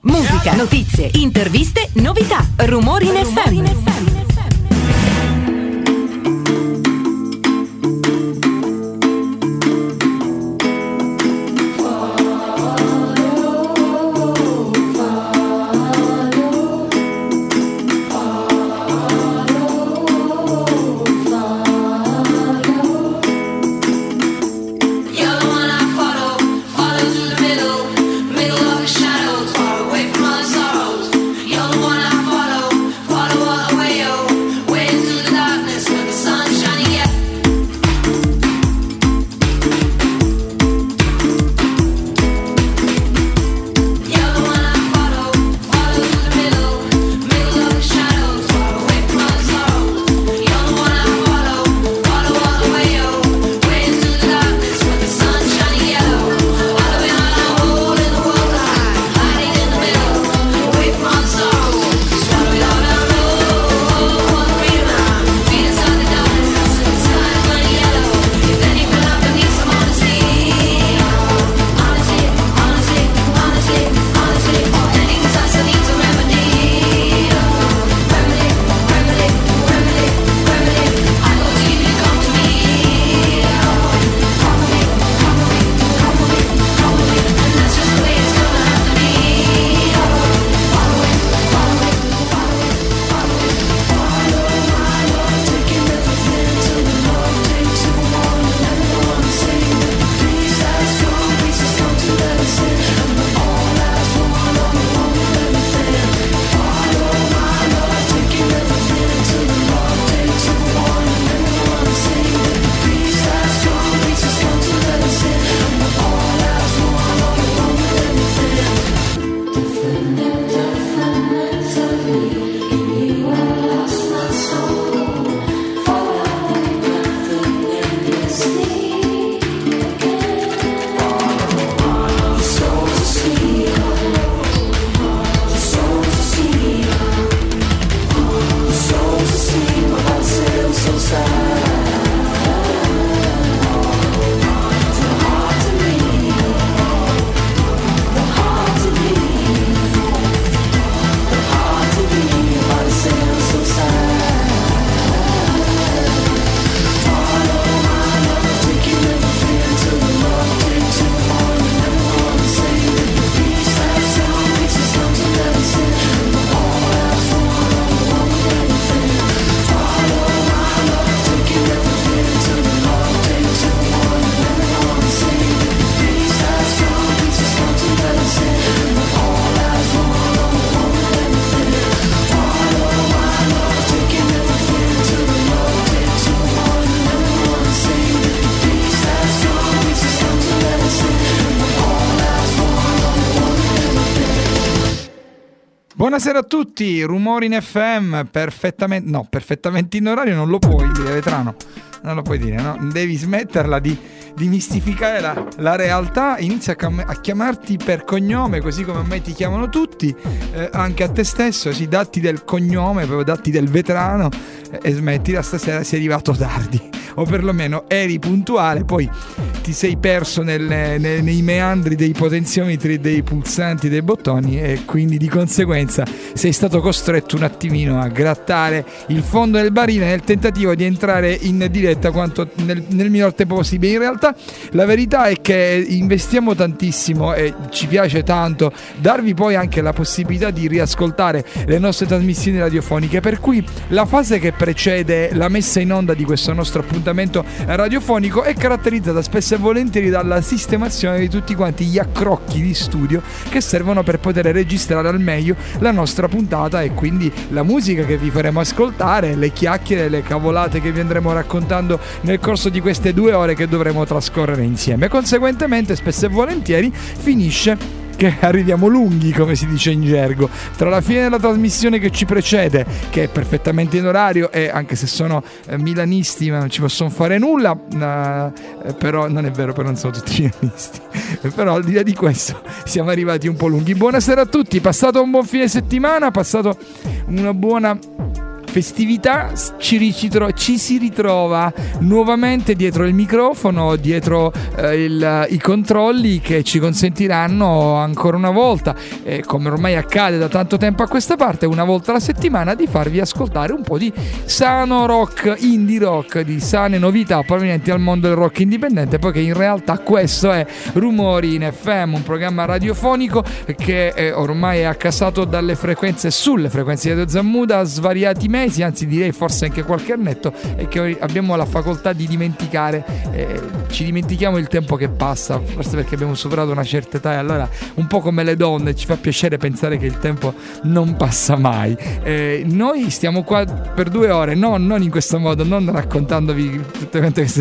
Musica, notizie, interviste, novità. Rumori in FM. Buonasera a tutti, Rumori in FM, perfettamente in orario non lo puoi dire, Vetrano, non lo puoi dire, no? Devi smetterla di mistificare la realtà, inizia a chiamarti per cognome, così come a me ti chiamano tutti, anche a te stesso, sì, datti del cognome, proprio datti del Vetrano, e smettila, stasera sei arrivato tardi, o perlomeno eri puntuale, poi ti sei perso nei meandri dei potenziometri, dei pulsanti, dei bottoni, e quindi di conseguenza sei stato costretto un attimino a grattare il fondo del barile nel tentativo di entrare in diretta quanto nel minor tempo possibile. In realtà la verità è che investiamo tantissimo e ci piace tanto darvi poi anche la possibilità di riascoltare le nostre trasmissioni radiofoniche, per cui la fase che precede la messa in onda di questo nostro appuntamento radiofonico è caratterizzata spesso e volentieri dalla sistemazione di tutti quanti gli accrocchi di studio che servono per poter registrare al meglio la nostra puntata, e quindi la musica che vi faremo ascoltare, le chiacchiere, le cavolate che vi andremo raccontando nel corso di queste 2 ore che dovremo trascorrere insieme. Conseguentemente spesso e volentieri finisce che arriviamo lunghi, come si dice in gergo, tra la fine della trasmissione che ci precede, che è perfettamente in orario, e anche se sono milanisti ma non ci possono fare nulla, però non è vero, però non sono tutti milanisti, però al di là di questo siamo arrivati un po' lunghi. Buonasera a tutti, passato un buon fine settimana, passato una buona festività ci si ritrova nuovamente dietro il microfono, dietro i controlli che ci consentiranno ancora una volta, come ormai accade da tanto tempo a questa parte, una volta alla settimana, di farvi ascoltare un po' di sano rock, indie rock, di sane novità provenienti dal mondo del rock indipendente, poiché in realtà questo è Rumori in FM, un programma radiofonico che ormai è accassato sulle frequenze di Radio Zammuda da svariati mesi, anzi direi forse anche qualche annetto, e che abbiamo la facoltà di dimenticare, ci dimentichiamo il tempo che passa, forse perché abbiamo superato una certa età, e allora un po' come le donne ci fa piacere pensare che il tempo non passa mai. Noi stiamo qua per 2 ore, non in questo modo, non raccontandovi tutte queste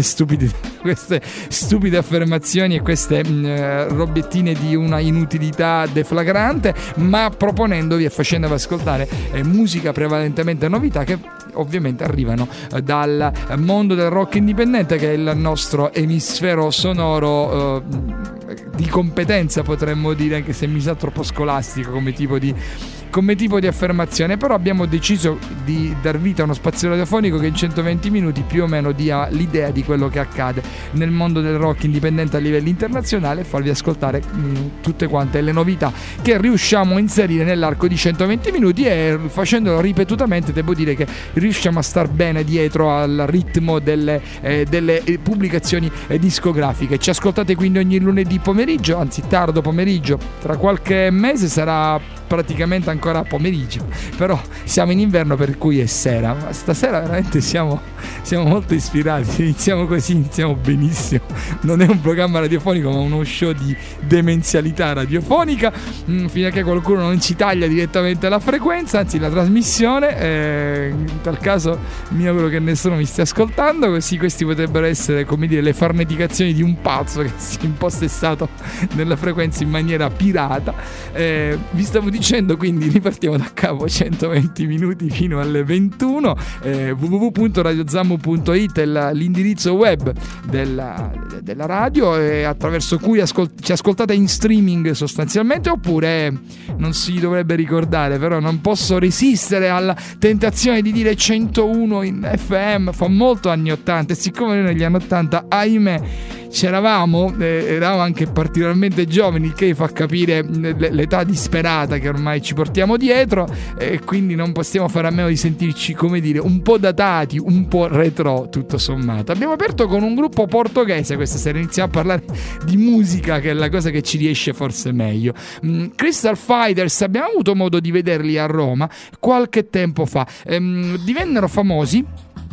stupide affermazioni e queste robettine di una inutilità deflagrante, ma proponendovi e facendovi ascoltare musica prevalentemente novità che ovviamente arrivano dal mondo del rock indipendente, che è il nostro emisfero sonoro di competenza, potremmo dire, anche se mi sa troppo scolastico come tipo di affermazione. Però abbiamo deciso di dar vita a uno spazio radiofonico che in 120 minuti più o meno dia l'idea di quello che accade nel mondo del rock indipendente a livello internazionale, e farvi ascoltare tutte quante le novità che riusciamo a inserire nell'arco di 120 minuti, e facendolo ripetutamente devo dire che riusciamo a star bene dietro al ritmo delle pubblicazioni discografiche. Ci ascoltate quindi ogni lunedì pomeriggio, anzi tardo pomeriggio, tra qualche mese sarà praticamente ancora pomeriggio, però siamo in inverno per cui è sera, ma stasera veramente siamo molto ispirati, iniziamo benissimo, non è un programma radiofonico ma uno show di demenzialità radiofonica, fino a che qualcuno non ci taglia direttamente la frequenza, anzi la trasmissione, in tal caso mi auguro che nessuno mi stia ascoltando, così questi potrebbero essere, come dire, le farneticazioni di un pazzo che si è impossessato della frequenza in maniera pirata. Vi stavo dicendo, quindi ripartiamo da capo, 120 minuti fino alle 21, www.radiozammu.it è l'indirizzo web della radio, attraverso cui ci ascoltate in streaming sostanzialmente, oppure non si dovrebbe ricordare, però non posso resistere alla tentazione di dire 101 in FM, fa molto anni 80, e siccome noi negli anni 80 ahimè c'eravamo, eravamo anche particolarmente giovani, il che fa capire l'età disperata che ormai ci portiamo dietro, e quindi non possiamo fare a meno di sentirci, come dire, un po' datati, un po' retro tutto sommato. Abbiamo aperto con un gruppo portoghese questa sera, iniziamo a parlare di musica, che è la cosa che ci riesce forse meglio. Crystal Fighters, abbiamo avuto modo di vederli a Roma qualche tempo fa, divennero famosi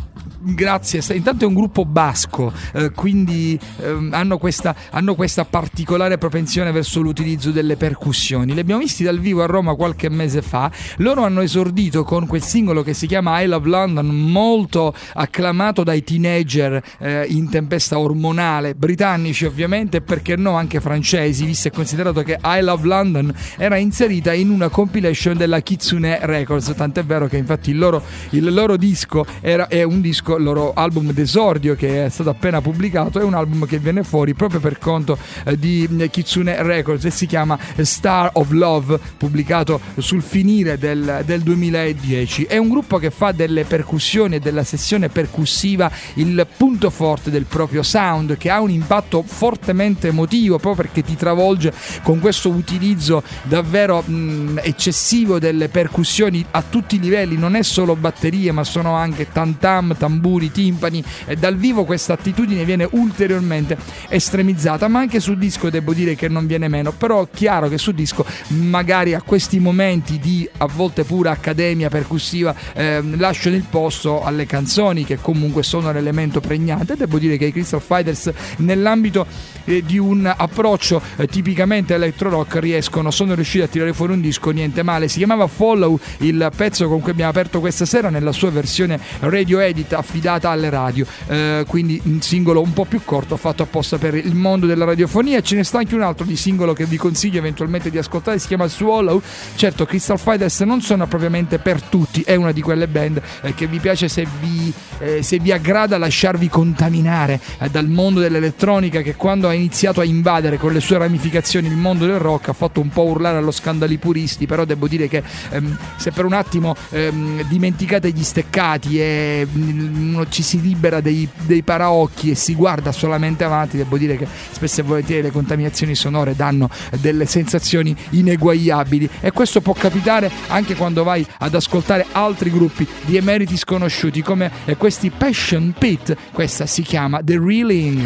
grazie, intanto è un gruppo basco, quindi hanno questa particolare propensione verso l'utilizzo delle percussioni. Li abbiamo visti dal vivo a Roma qualche mese fa. Loro hanno esordito con quel singolo che si chiama I Love London, molto acclamato dai teenager in tempesta ormonale, britannici ovviamente, e perché no anche francesi, visto e considerato che I Love London era inserita in una compilation della Kitsune Records, tant'è vero che infatti il loro disco è un disco, il loro album d'esordio che è stato appena pubblicato, è un album che viene fuori proprio per conto di Kitsune Records e si chiama Star of Love, pubblicato sul finire del 2010. È un gruppo che fa delle percussioni e della sessione percussiva il punto forte del proprio sound, che ha un impatto fortemente emotivo proprio perché ti travolge con questo utilizzo davvero eccessivo delle percussioni a tutti i livelli. Non è solo batterie, ma sono anche tam-tam, tamburi, timpani, e dal vivo questa attitudine viene ulteriormente estremizzata, ma anche sul disco devo dire che non viene meno. Però chiaro che sul disco magari a questi momenti di a volte pura accademia percussiva lasciano il posto alle canzoni, che comunque sono un elemento pregnante. Devo dire che i Crystal Fighters, nell'ambito di un approccio tipicamente electro rock, sono riusciti a tirare fuori un disco niente male. Si chiamava Follow il pezzo con cui abbiamo aperto questa sera, nella sua versione radio edit a affidata alle radio, quindi un singolo un po' più corto fatto apposta per il mondo della radiofonia. Ce ne sta anche un altro di singolo che vi consiglio eventualmente di ascoltare, si chiama Swallow. Certo, Crystal Fighters non sono propriamente per tutti, è una di quelle band che vi piace se vi aggrada lasciarvi contaminare dal mondo dell'elettronica, che quando ha iniziato a invadere con le sue ramificazioni il mondo del rock ha fatto un po' urlare allo scandali puristi. Però devo dire che se per un attimo dimenticate gli steccati e ci si libera dei paraocchi e si guarda solamente avanti, devo dire che spesso e volentieri le contaminazioni sonore danno delle sensazioni ineguagliabili, e questo può capitare anche quando vai ad ascoltare altri gruppi di emeriti sconosciuti come questi Passion Pit. Questa si chiama The Reeling.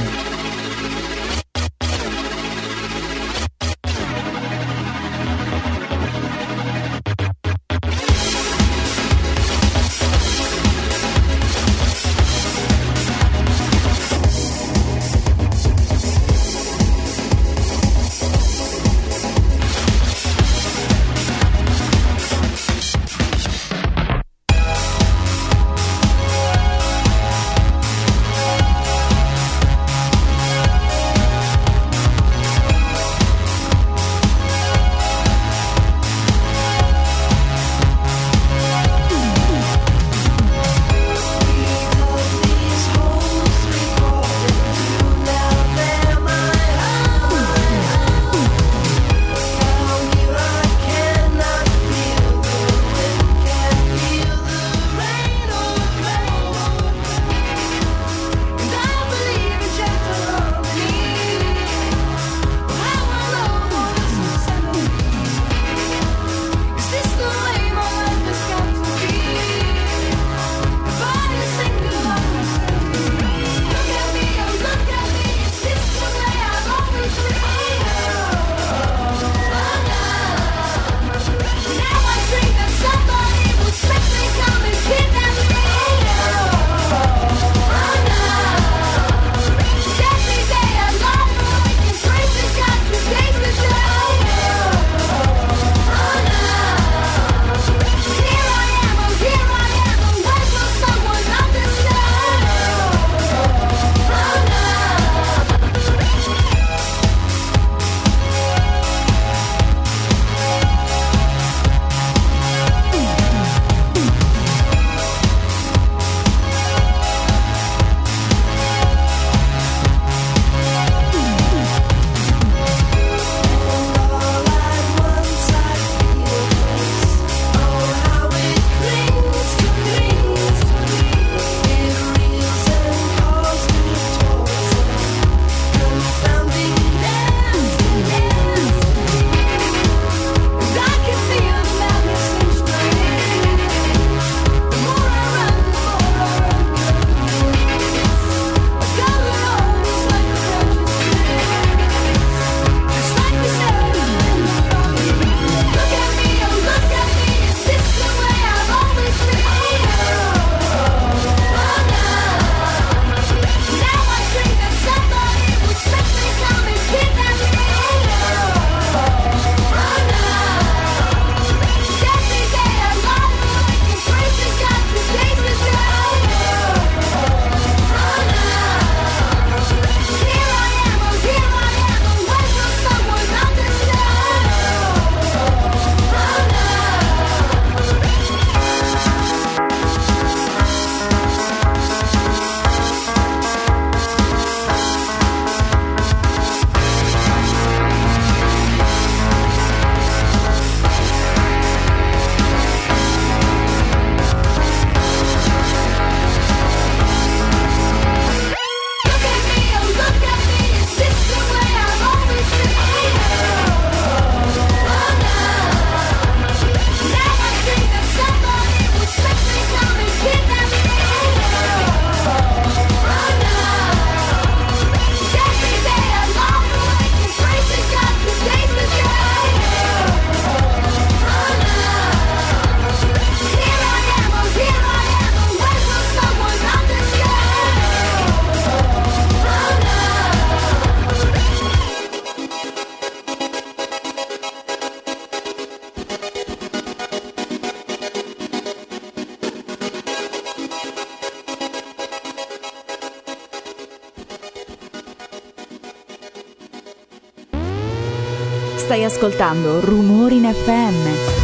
Stai ascoltando Rumori in FM.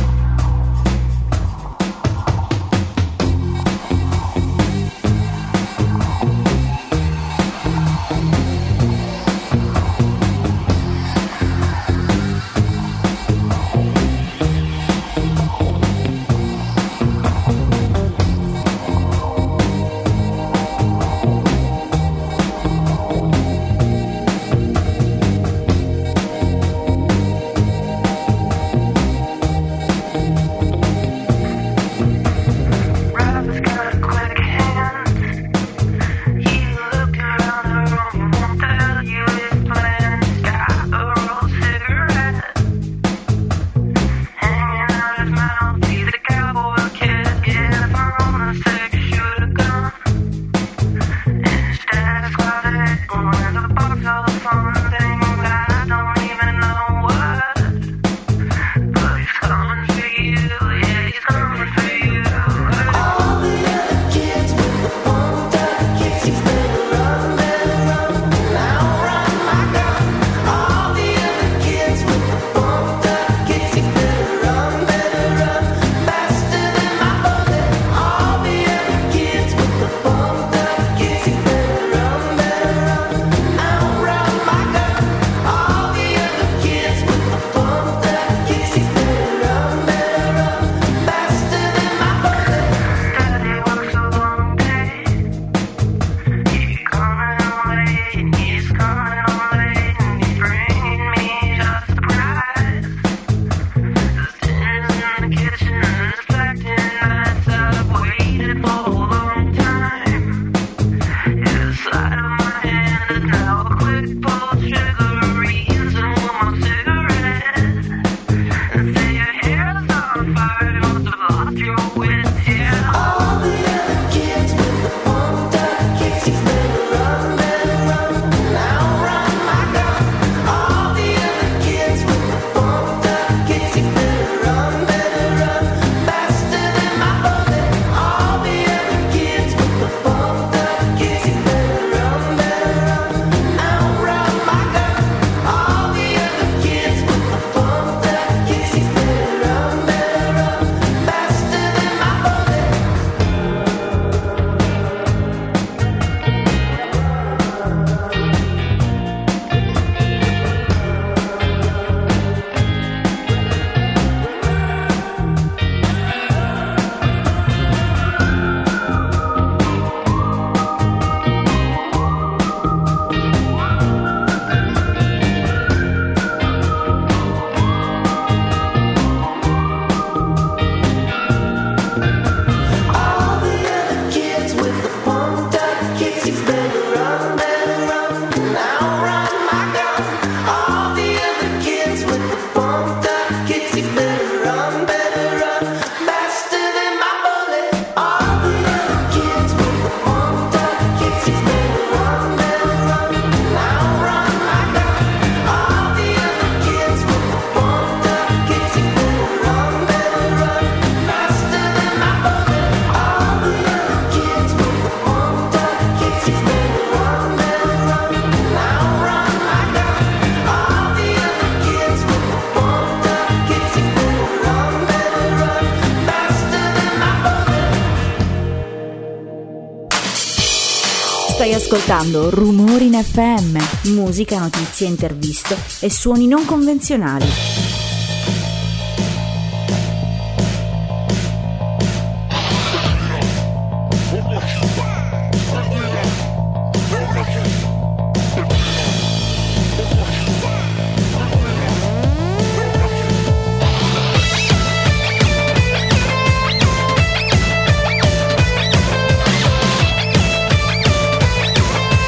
Stai ascoltando Rumori in FM, musica, notizie, interviste e suoni non convenzionali.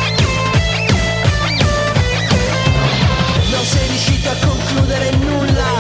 Non sei riuscito a concludere nulla.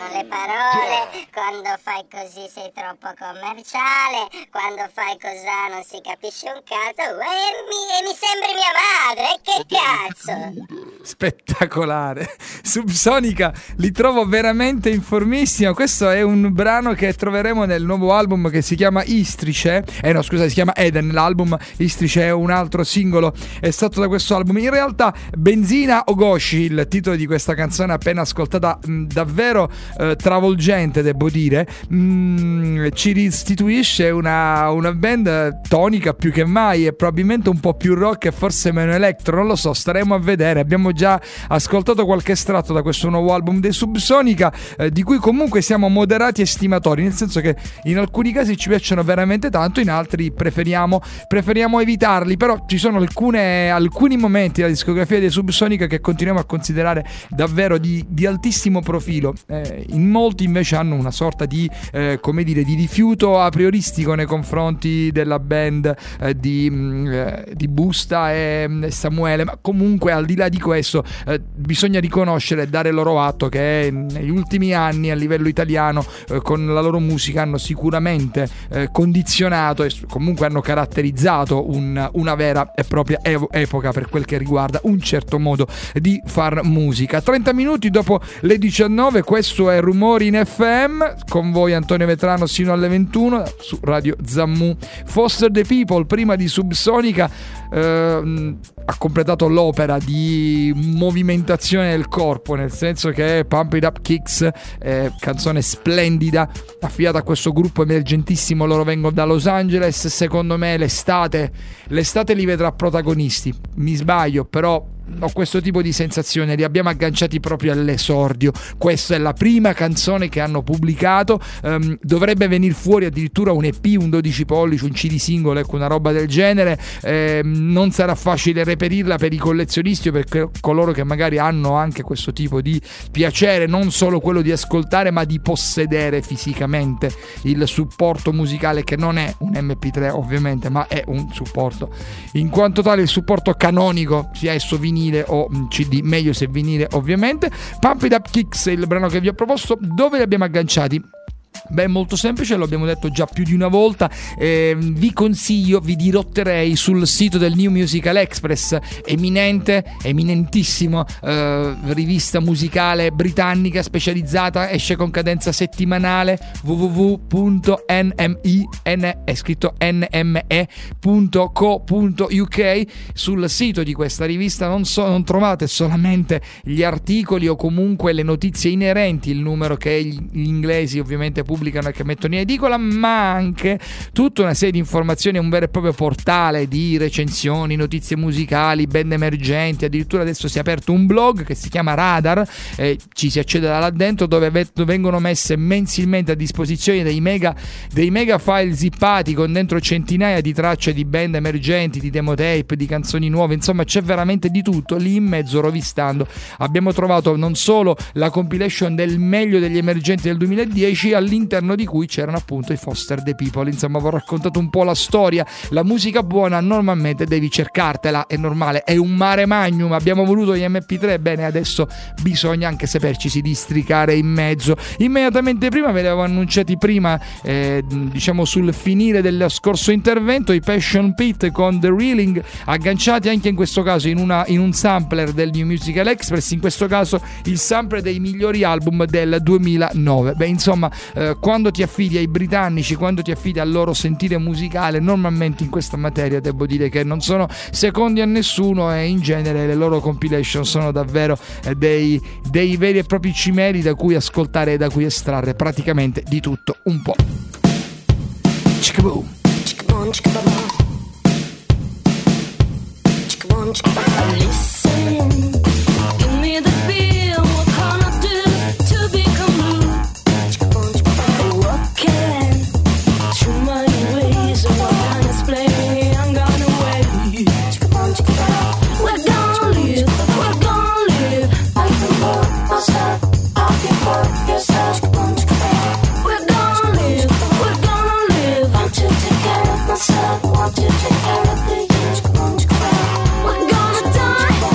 mancano le parole, quando fai così sei troppo commerciale, quando fai così non si capisce un cazzo, e mi sembri mia madre, che cazzo? Spettacolare. Subsonica li trovo veramente informissimo. Questo è un brano che troveremo nel nuovo album che si chiama Istrice. Si chiama Eden. L'album Istrice è un altro singolo estratto da questo album. In realtà Benzina Ogoshi, il titolo di questa canzone appena ascoltata, davvero travolgente, devo dire, ci restituisce una band tonica più che mai, e probabilmente un po' più rock e forse meno electro, non lo so, staremo a vedere. Abbiamo già ascoltato qualche estratto da questo nuovo album dei Subsonica, di cui comunque siamo moderati estimatori, nel senso che in alcuni casi ci piacciono veramente tanto, in altri preferiamo evitarli, però ci sono alcuni momenti della discografia dei Subsonica che continuiamo a considerare davvero di altissimo profilo. In molti invece hanno una sorta di di rifiuto a prioristico nei confronti della band di Busta e Samuele, ma comunque al di là di questo bisogna riconoscere e dare loro atto che negli ultimi anni a livello italiano con la loro musica hanno sicuramente condizionato e comunque hanno caratterizzato una vera e propria epoca per quel che riguarda un certo modo di far musica. 30 minuti dopo le 19, questo è Rumori in FM, con voi Antonio Vetrano sino alle 21 su Radio Zammu. Foster the People, prima di Subsonica, ha completato l'opera di movimentazione del corpo, nel senso che Pump It Up Kicks, canzone splendida affidata a questo gruppo emergentissimo. Loro vengono da Los Angeles. Secondo me l'estate li vedrà protagonisti. Mi sbaglio, però ho questo tipo di sensazione. Li abbiamo agganciati proprio all'esordio. Questa è la prima canzone che hanno pubblicato. Dovrebbe venire fuori addirittura un EP, un 12 pollici, un CD singolo, ecco, una roba del genere. Non sarà facile reperirla per i collezionisti o per coloro che magari hanno anche questo tipo di piacere, non solo quello di ascoltare ma di possedere fisicamente il supporto musicale, che non è un MP3 ovviamente, ma è un supporto in quanto tale, il supporto canonico, sia esso vinile o CD, meglio se vinile ovviamente. Pump It Up Kicks è il brano che vi ho proposto. Dove li abbiamo agganciati? Beh, molto semplice, lo abbiamo detto già più di una volta. Vi dirotterei sul sito del New Musical Express, eminentissimo rivista musicale britannica specializzata, esce con cadenza settimanale. www.nme.co.uk. Sul sito di questa rivista non trovate solamente gli articoli o comunque le notizie inerenti, il numero che gli inglesi ovviamente pubblicano e che mettono in edicola, ma anche tutta una serie di informazioni, un vero e proprio portale di recensioni, notizie musicali, band emergenti. Addirittura adesso si è aperto un blog che si chiama Radar, ci si accede da là dentro, dove vengono messe mensilmente a disposizione dei mega file zippati con dentro centinaia di tracce di band emergenti, di demo tape, di canzoni nuove. Insomma, c'è veramente di tutto. Lì in mezzo, rovistando, abbiamo trovato non solo la compilation del meglio degli emergenti del 2010, all'interno di cui c'erano appunto i Foster the People. Insomma, vi ho raccontato un po' la storia. La musica buona normalmente devi cercartela, è normale, è un mare magnum. Abbiamo voluto gli MP3, bene, adesso bisogna anche saperci districare in mezzo. Immediatamente prima ve li avevo annunciati sul finire del scorso intervento, i Passion Pit con The Reeling, agganciati anche in questo caso in un sampler del New Musical Express, in questo caso il sampler dei migliori album del 2009. Beh, insomma, quando ti affidi ai britannici, quando ti affidi al loro sentire musicale, normalmente in questa materia devo dire che non sono secondi a nessuno, e in genere le loro compilation sono davvero dei veri e propri cimeli da cui ascoltare e da cui estrarre praticamente di tutto un po'. Chicaboom. Chicaboom, chicaboom. Chicaboom, chicaboom. Listen, give me the feel, what can I do to become blue? What can too many ways, what can I explain? I'm gonna wait. We're gonna live, we're gonna live. I can hold myself, I can hold yourself. We're gonna live, want to take care of myself, want to take care of the youth. We're gonna die,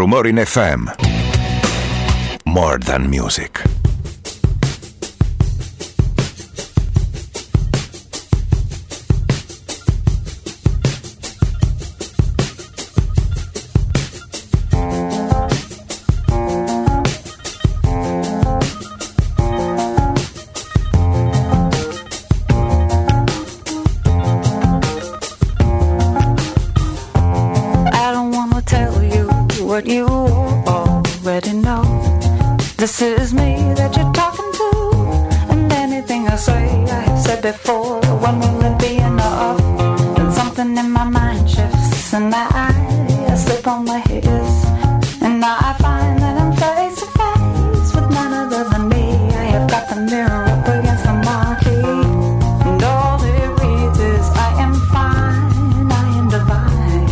Rumore in FM. More than music. What you already know. This is me that you're talking to, and anything I say I have said before. When will it be enough? Then something in my mind shifts, and I slip on my hips, and now I find that I'm face to face with none other than me. I have got the mirror up against the marquee, and all it reads is I am fine, I am divine.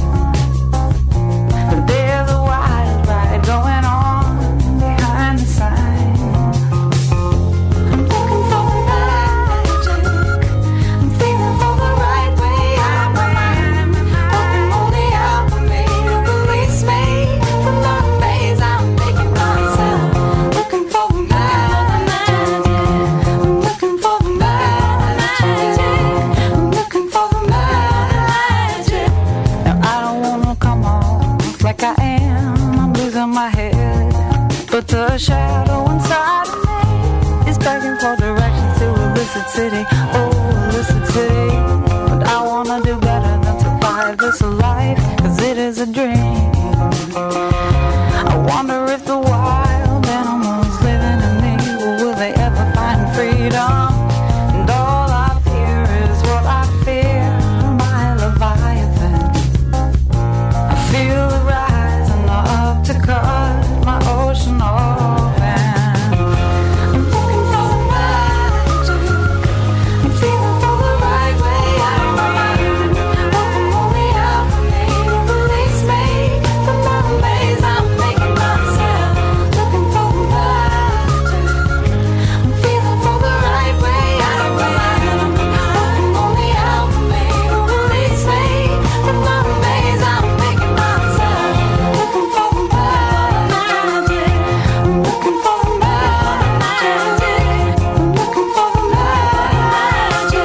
Going on behind the sign. I'm looking for the magic. I'm feeling for the right way. I'm a man, looking only out for me to release me from the maze I'm making myself. Looking for the magic. I'm looking for the magic. I'm looking for the magic. Now I don't wanna come off like I am. My head, but the shadow inside of me is begging for directions to illicit city, oh illicit city. But I wanna do better than survive this life, cause it is a dream. I wonder if the wild animals living in me, will they ever find freedom? And all I fear is what I fear, my Leviathan. I feel the rising up to cut my ocean open. I'm looking for the magic. I'm feeling for the right way. I'm a man, looking only out for me to release me from the maze I'm making myself. Looking for the magic. I'm feeling for the right way. I'm a man, looking only out for me to release me from the maze I'm making myself. Looking for the magic. I'm looking for the magic. I'm looking for the magic.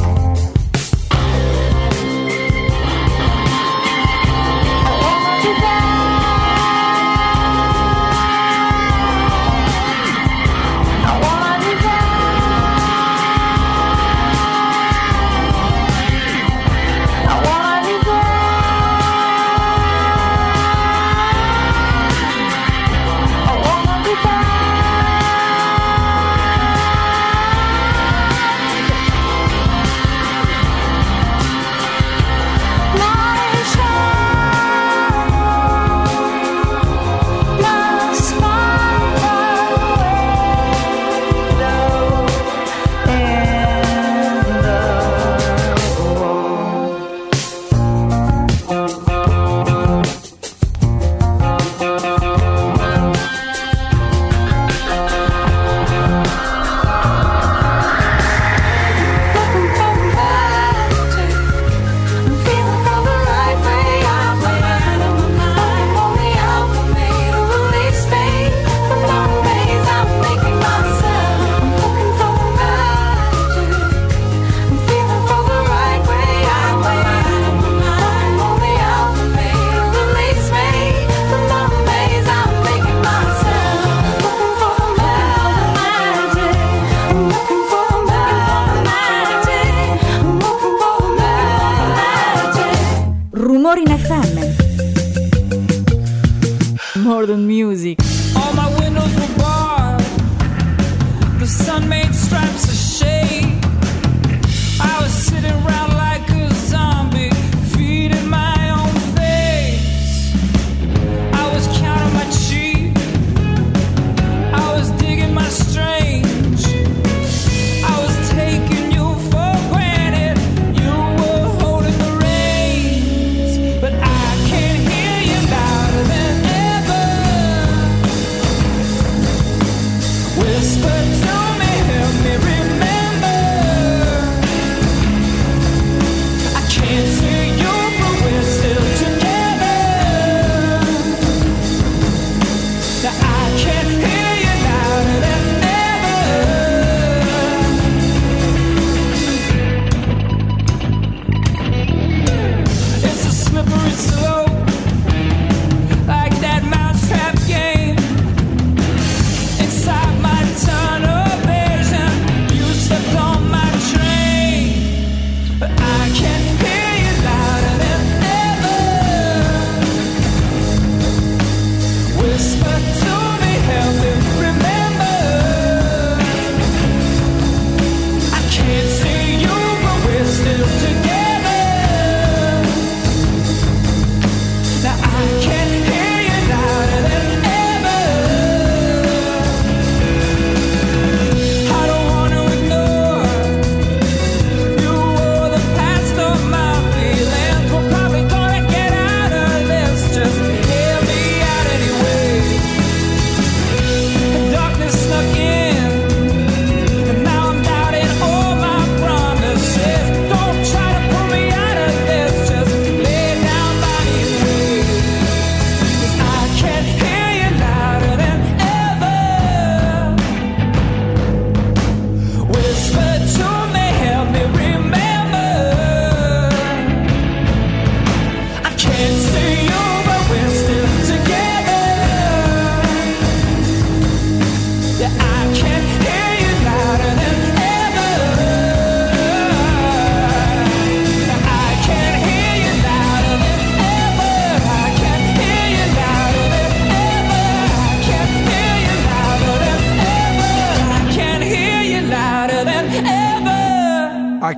I wanna do that. I wanna do that. I wanna do that. I wanna do that. My shadow, my smile, window in the wall. Looking for the magic. I'm feeling for the right way. I'm a man, looking only out for me to release me from the maze I'm making myself. I'm looking for the magic. I'm feeling for the right way. I'm a man, looking only out for me to release me from the maze I'm making myself. Looking for the magic. I'm looking for the magic. I'm looking for the magic. Rumori in FM. More than music. All my windows were barred. The sun made stripes of shade. I was sitting around like a zombie, feeding my own face. I was counting my sheep. I was digging my strange. I was taking you for granted. You were holding the reins, but I can hear you louder than ever. Whisper to me, help me remember. I can't see you, but we're still together.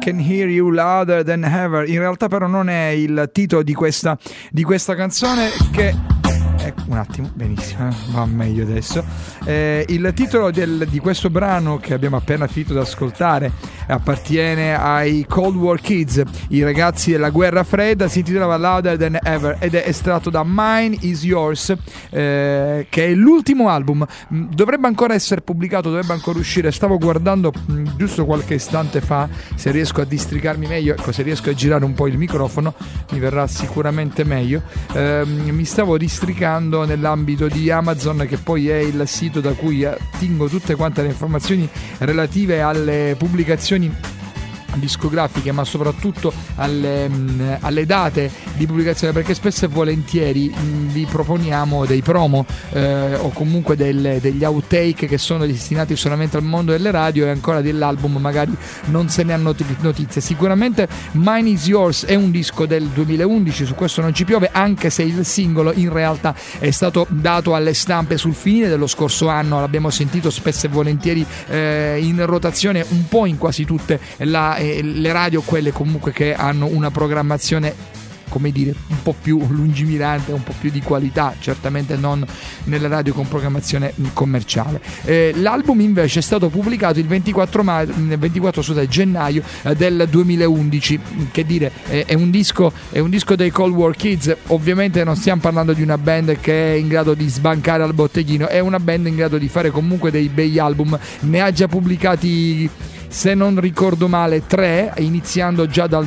Can Hear You Louder Than Ever. In realtà però non è il titolo di questa canzone, che un attimo, benissimo, va meglio adesso. Il titolo di questo brano che abbiamo appena finito di ascoltare appartiene ai Cold War Kids, i ragazzi della guerra fredda. Si intitolava Louder Than Ever ed è estratto da Mine Is Yours, che è l'ultimo album. Dovrebbe ancora essere pubblicato, dovrebbe ancora uscire. Stavo guardando giusto qualche istante fa se riesco a districarmi meglio, ecco, se riesco a girare un po' il microfono mi verrà sicuramente meglio. Mi stavo districando nell'ambito di Amazon, che poi è il sito da cui attingo tutte quante le informazioni relative alle pubblicazioni discografiche, ma soprattutto alle date di pubblicazione, perché spesso e volentieri vi proponiamo dei promo o comunque degli outtake che sono destinati solamente al mondo delle radio, e ancora dell'album magari non se ne hanno notizie. Sicuramente Mine Is Yours è un disco del 2011, su questo non ci piove, anche se il singolo in realtà è stato dato alle stampe sul finire dello scorso anno. L'abbiamo sentito spesso e volentieri in rotazione un po' in quasi tutte le radio, quelle comunque che hanno una programmazione, come dire, un po' più lungimirante, un po' più di qualità, certamente non nelle radio con programmazione commerciale. L'album invece è stato pubblicato il 24 gennaio del 2011. Che dire, è un disco dei Cold War Kids. Ovviamente non stiamo parlando di una band che è in grado di sbancare al botteghino, è una band in grado di fare comunque dei bei album. Ne ha già pubblicati, se non ricordo male, 3, iniziando già dal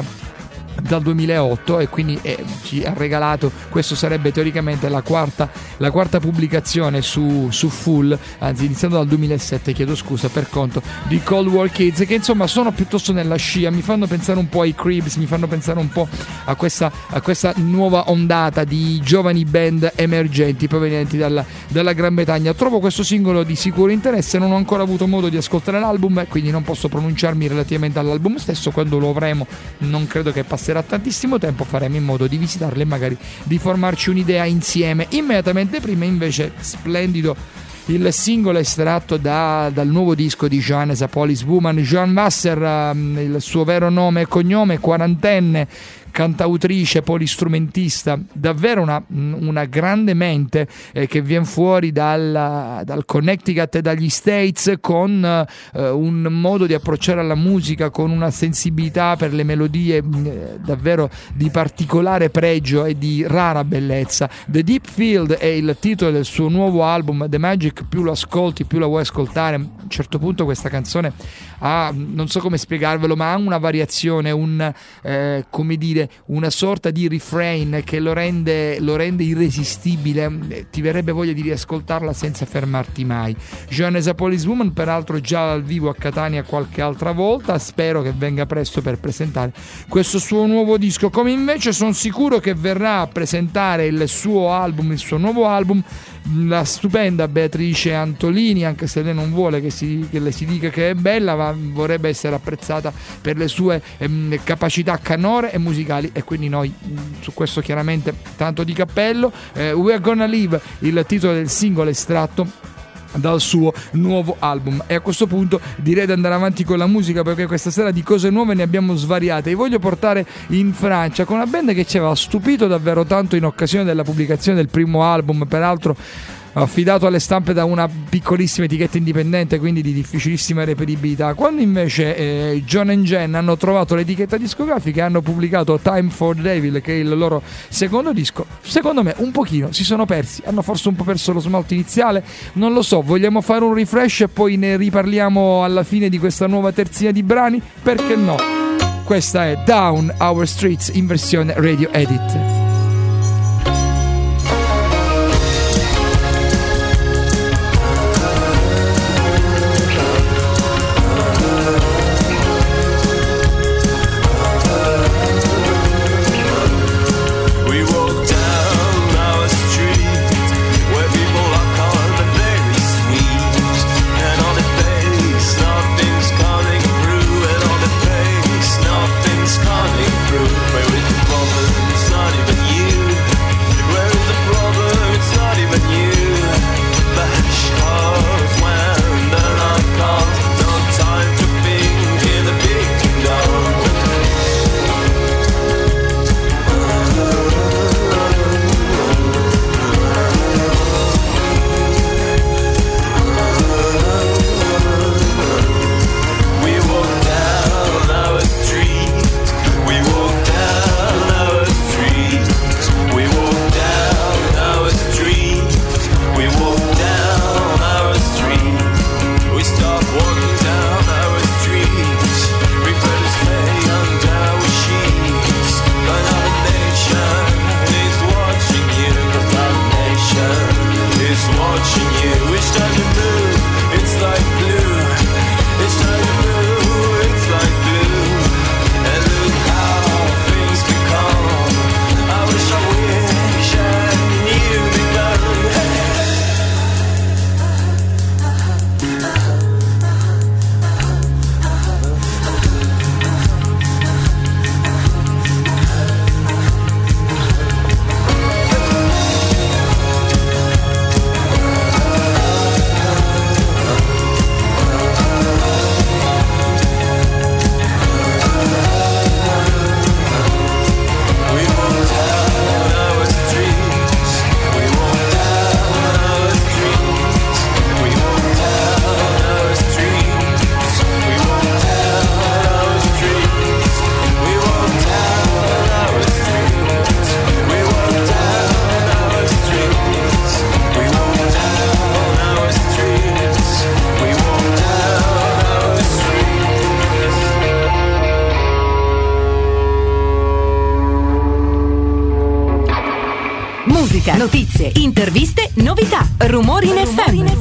2008, e quindi ci ha regalato, questo sarebbe teoricamente la quarta pubblicazione su Full, anzi iniziando dal 2007, chiedo scusa, per conto di Cold War Kids, che insomma sono piuttosto nella scia, mi fanno pensare un po' ai Cribs, mi fanno pensare un po' a questa nuova ondata di giovani band emergenti provenienti dalla Gran Bretagna. Trovo questo singolo di sicuro interesse, non ho ancora avuto modo di ascoltare l'album e quindi non posso pronunciarmi relativamente all'album stesso. Quando lo avremo, non credo che passerà tantissimo tempo, faremo in modo di visitarle e magari di formarci un'idea insieme. Immediatamente prima invece, splendido il singolo estratto dal nuovo disco di Johannes Policewoman. Joan Wasser, il suo vero nome e cognome, quarantenne, cantautrice, polistrumentista, davvero una grande mente che viene fuori dal Connecticut e dagli States, con un modo di approcciare alla musica, con una sensibilità per le melodie davvero di particolare pregio e di rara bellezza. The Deep Field è il titolo del suo nuovo album The Magic. Più lo ascolti, più la vuoi ascoltare. A un certo punto questa canzone ha, non so come spiegarvelo, ma ha una variazione, come dire, una sorta di refrain che lo rende irresistibile. Ti verrebbe voglia di riascoltarla senza fermarti mai. Johannes Policewoman, peraltro già dal vivo a Catania qualche altra volta, spero che venga presto per presentare questo suo nuovo disco, come invece sono sicuro che verrà a presentare il suo nuovo album la stupenda Beatrice Antolini, anche se lei non vuole che le si dica che è bella, ma vorrebbe essere apprezzata per le sue capacità canore e musicali, e quindi noi su questo chiaramente tanto di cappello. We're Gonna Live, il titolo del singolo estratto dal suo nuovo album. E a questo punto direi di andare avanti con la musica, perché questa sera di cose nuove ne abbiamo svariate. Vi voglio portare in Francia con una band che ci aveva stupito davvero tanto in occasione della pubblicazione del primo album, peraltro affidato alle stampe da una piccolissima etichetta indipendente, quindi di difficilissima reperibilità. Quando invece John & Jen hanno trovato l'etichetta discografica e hanno pubblicato Time for the Devil, che è il loro secondo disco, secondo me un pochino si sono persi, hanno forse un po' perso lo smalto iniziale, non lo so. Vogliamo fare un refresh e poi ne riparliamo alla fine di questa nuova terzina di brani? Perché no? Questa è Down Our Streets in versione radio edit. Nothing's coming through. Where with the problems, not even musica, notizie, interviste, novità. Rumori in FM.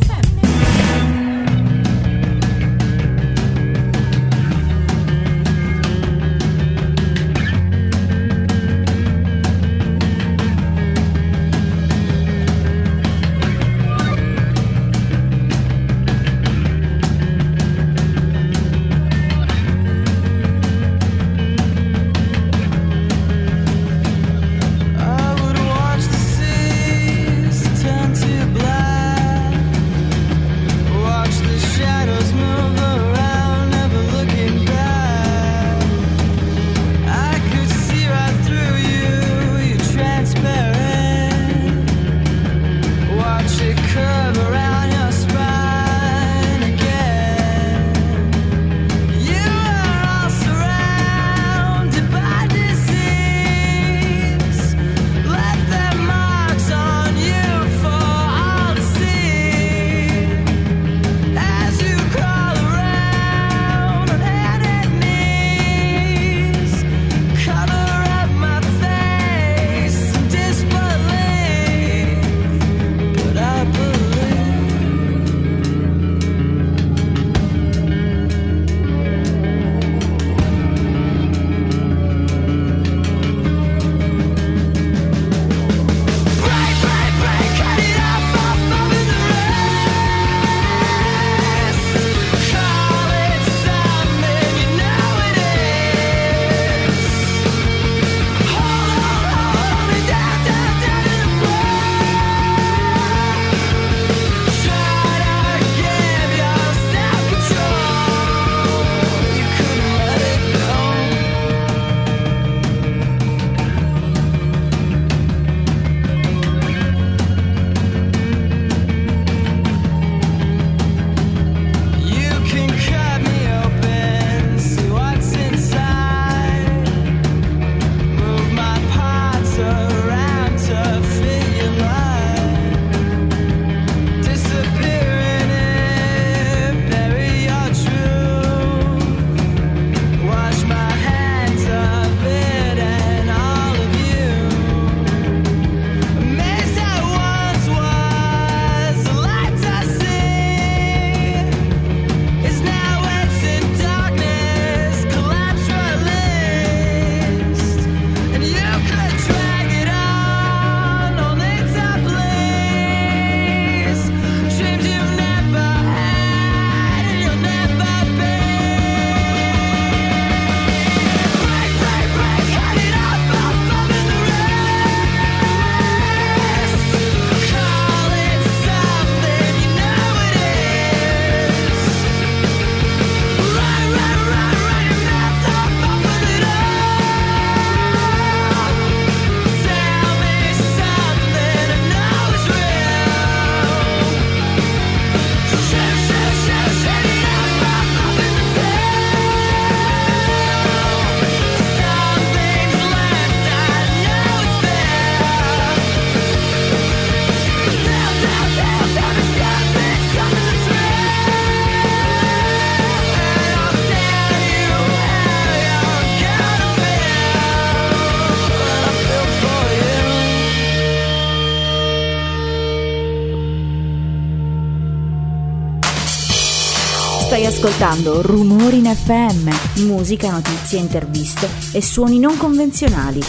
Stai ascoltando Rumori in FM, musica, notizie, interviste e suoni non convenzionali.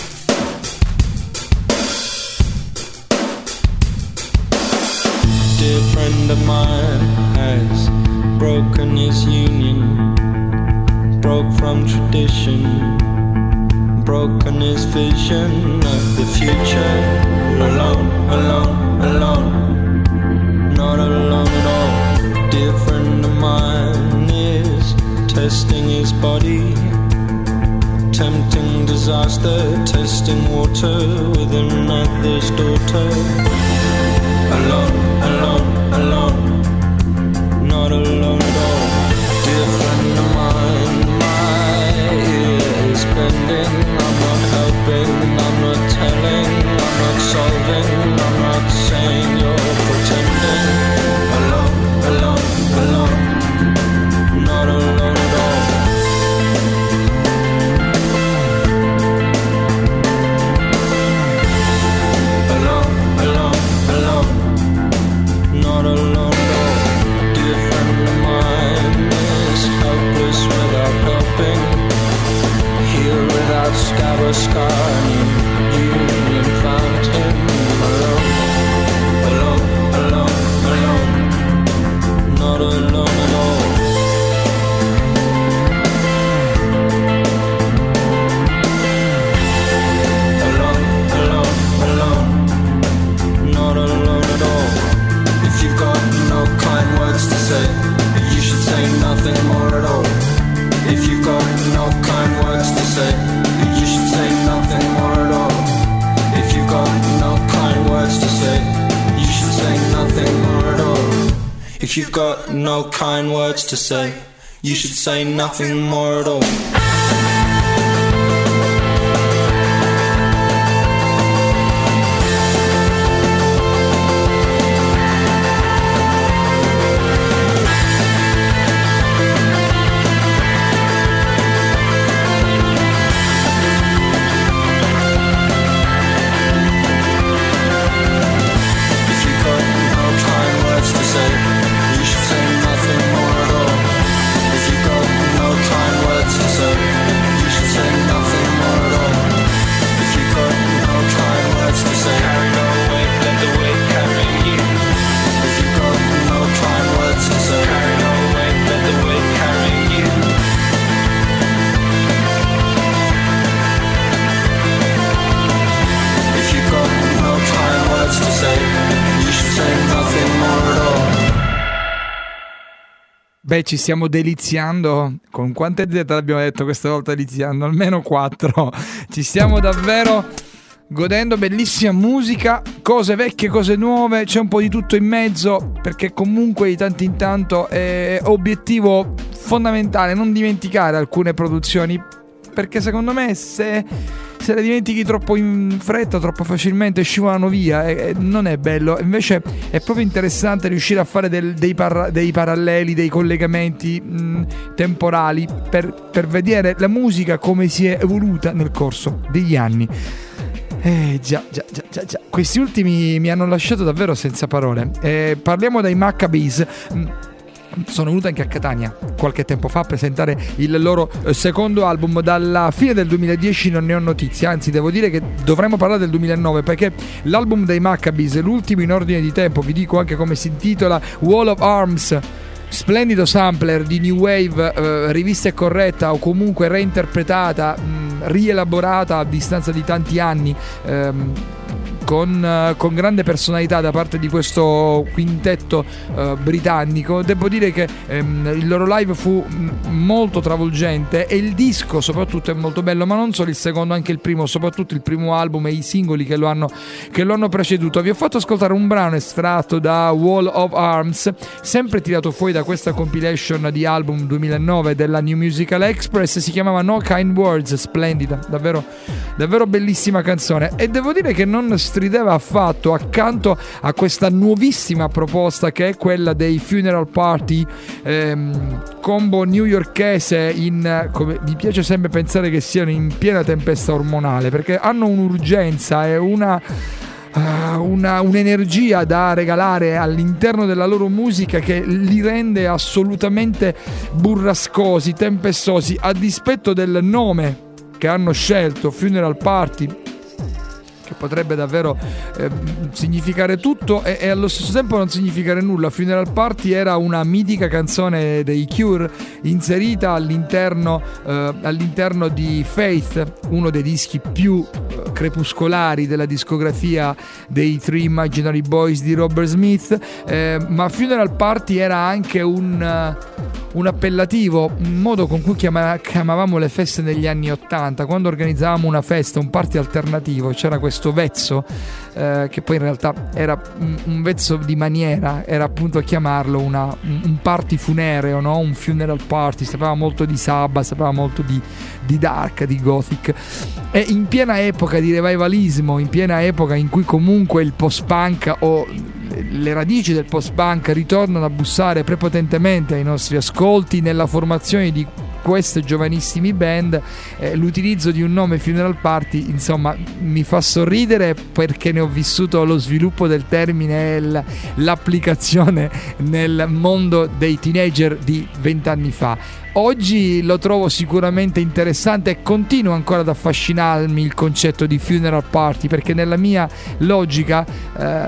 Dear friend of mine has broken his union, broke from tradition, broken his vision of the future. Alone, alone, alone, not alone at all. Dear friend of mine is testing his body, tempting disaster, testing water with another's daughter. Alone, alone, alone, not alone at all. Dear friend of mine, my ear is bending. I'm not helping, I'm not telling, I'm not solving, I'm not saying you're pretending. Alone, alone, alone, not alone at all. Alone. say, you should say nothing more at all. If you've got no kind words to say, you should say nothing more at all. If you've got no kind words to say, you should say nothing more at all. If you've got no kind words to say, you should say nothing more at all. Beh, ci stiamo deliziando. Con quante Z l'abbiamo detto questa volta deliziando? Almeno 4. Ci stiamo davvero godendo, bellissima musica, cose vecchie, cose nuove, c'è un po' di tutto in mezzo, perché comunque di tanto in tanto è obiettivo fondamentale non dimenticare alcune produzioni, perché secondo me se le dimentichi troppo in fretta, troppo facilmente, scivolano via e non è bello. Invece è proprio interessante riuscire a fare dei paralleli, dei collegamenti temporali per vedere la musica come si è evoluta nel corso degli anni. Già. Questi ultimi mi hanno lasciato davvero senza parole. Parliamo dei Maccabees. Sono venuto anche a Catania qualche tempo fa a presentare il loro secondo album. Dalla fine del 2010 non ne ho notizia, anzi devo dire che dovremmo parlare del 2009, perché l'album dei Maccabees, l'ultimo in ordine di tempo, vi dico anche come si intitola, Wall of Arms, splendido sampler di new wave, rivista e corretta o comunque reinterpretata, rielaborata a distanza di tanti anni, con grande personalità da parte di questo quintetto britannico. Devo dire che il loro live fu molto travolgente e il disco soprattutto è molto bello, ma non solo il secondo, anche il primo, soprattutto il primo album e i singoli che lo hanno preceduto. Vi ho fatto ascoltare un brano estratto da Wall of Arms, sempre tirato fuori da questa compilation di album 2009 della New Musical Express, si chiamava No Kind Words, splendida, davvero bellissima canzone, e devo dire che non strideva affatto accanto a questa nuovissima proposta che è quella dei Funeral Party, combo newyorkese come mi piace sempre pensare che siano in piena tempesta ormonale, perché hanno un'urgenza e un'energia da regalare all'interno della loro musica che li rende assolutamente burrascosi, tempestosi, a dispetto del nome che hanno scelto, Funeral Party, che potrebbe davvero significare tutto e allo stesso tempo non significare nulla. Funeral Party era una mitica canzone dei Cure inserita all'interno di Faith, uno dei dischi più crepuscolari della discografia dei Three Imaginary Boys di Robert Smith, ma Funeral Party era anche un appellativo, un modo con cui chiamavamo le feste negli anni '80. Quando organizzavamo una festa, un party alternativo, c'era questo vezzo che poi in realtà era un vezzo di maniera, era appunto a chiamarlo un party funereo, no? Un funeral party. Sapeva molto di Sabbath, sapeva molto di dark, di gothic, e in piena epoca di revivalismo, in piena epoca in cui comunque il post-punk o le radici del post-punk ritornano a bussare prepotentemente ai nostri ascolti, nella formazione di queste giovanissime band, l'utilizzo di un nome Funeral Party insomma mi fa sorridere, perché ne ho vissuto lo sviluppo del termine e l'applicazione nel mondo dei teenager di 20 anni fa. Oggi lo trovo sicuramente interessante e continua ancora ad affascinarmi il concetto di Funeral Party, perché nella mia logica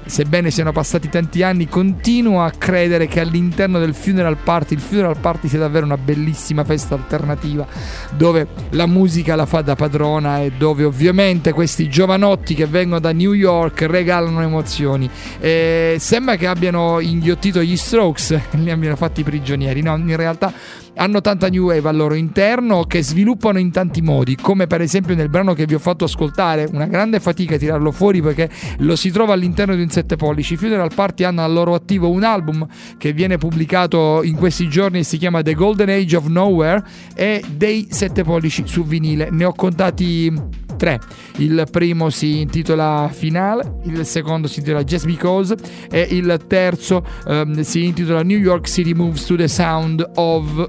sebbene siano passati tanti anni, continuo a credere che all'interno del funeral party, il funeral party sia davvero una bellissima festa alternativa dove la musica la fa da padrona e dove ovviamente questi giovanotti che vengono da New York regalano emozioni. Sembra che abbiano inghiottito gli Strokes, li abbiano fatti prigionieri. No, in realtà hanno tanta new wave al loro interno che sviluppano in tanti modi, come per esempio nel brano che vi ho fatto ascoltare. Una grande fatica a tirarlo fuori perché lo si trova all'interno di un 7 pollici. I Funeral Party hanno al loro attivo un album che viene pubblicato in questi giorni, si chiama The Golden Age of Nowhere, e dei 7 pollici su vinile ne ho contati 3. Il primo si intitola Finale, il secondo si intitola Just Because e il terzo si intitola New York City Moves to the Sound of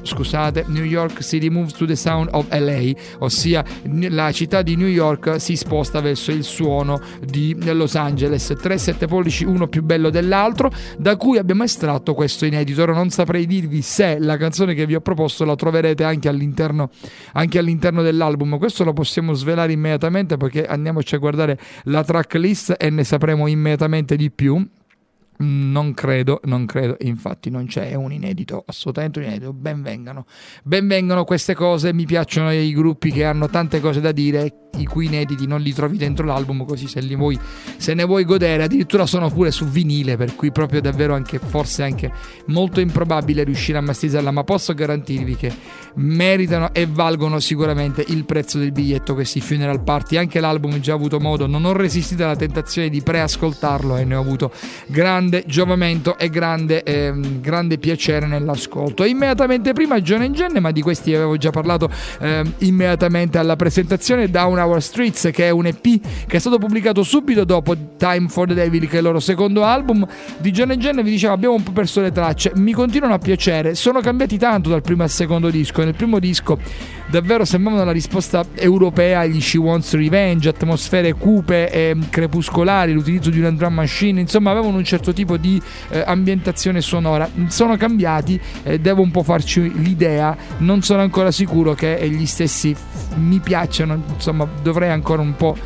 LA, ossia la città di New York si sposta verso il suono di Los Angeles. 3 7 pollici, uno più bello dell'altro, da cui abbiamo estratto questo inedito. Ora non saprei dirvi se la canzone che vi ho proposto la troverete anche all'interno dell'album. Questo lo possiamo svelare immediatamente perché andiamoci a guardare la tracklist e ne sapremo immediatamente di più. Non credo, infatti non c'è un inedito, assolutamente un inedito. Benvengano queste cose, mi piacciono i gruppi che hanno tante cose da dire, i cui inediti non li trovi dentro l'album, così se ne vuoi godere, addirittura sono pure su vinile, per cui proprio davvero forse anche molto improbabile riuscire a mastizzarla, ma posso garantirvi che meritano e valgono sicuramente il prezzo del biglietto questi Funeral Party. Anche l'album già avuto modo, non ho resistito alla tentazione di preascoltarlo e ne ho avuto grande giovamento e grande piacere nell'ascolto. E immediatamente prima John & Jen, ma di questi avevo già parlato immediatamente alla presentazione, Down Our Streets, che è un EP che è stato pubblicato subito dopo Time for the Devil, che è il loro secondo album. Di John & Jen vi dicevo, abbiamo un po' perso le tracce, mi continuano a piacere, sono cambiati tanto dal primo al secondo disco. Nel primo disco davvero sembravano la risposta europea agli She Wants Revenge, atmosfere cupe e crepuscolari, l'utilizzo di una drum machine, insomma avevano un certo tipo di ambientazione sonora. Sono cambiati, devo un po' farci l'idea, non sono ancora sicuro che gli stessi mi piacciono, insomma dovrei ancora un po'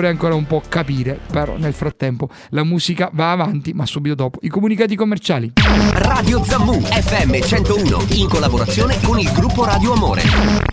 capire, però nel frattempo la musica va avanti, ma subito dopo i comunicati commerciali. Radio Zammu FM 101 in collaborazione con il gruppo Radio Amore.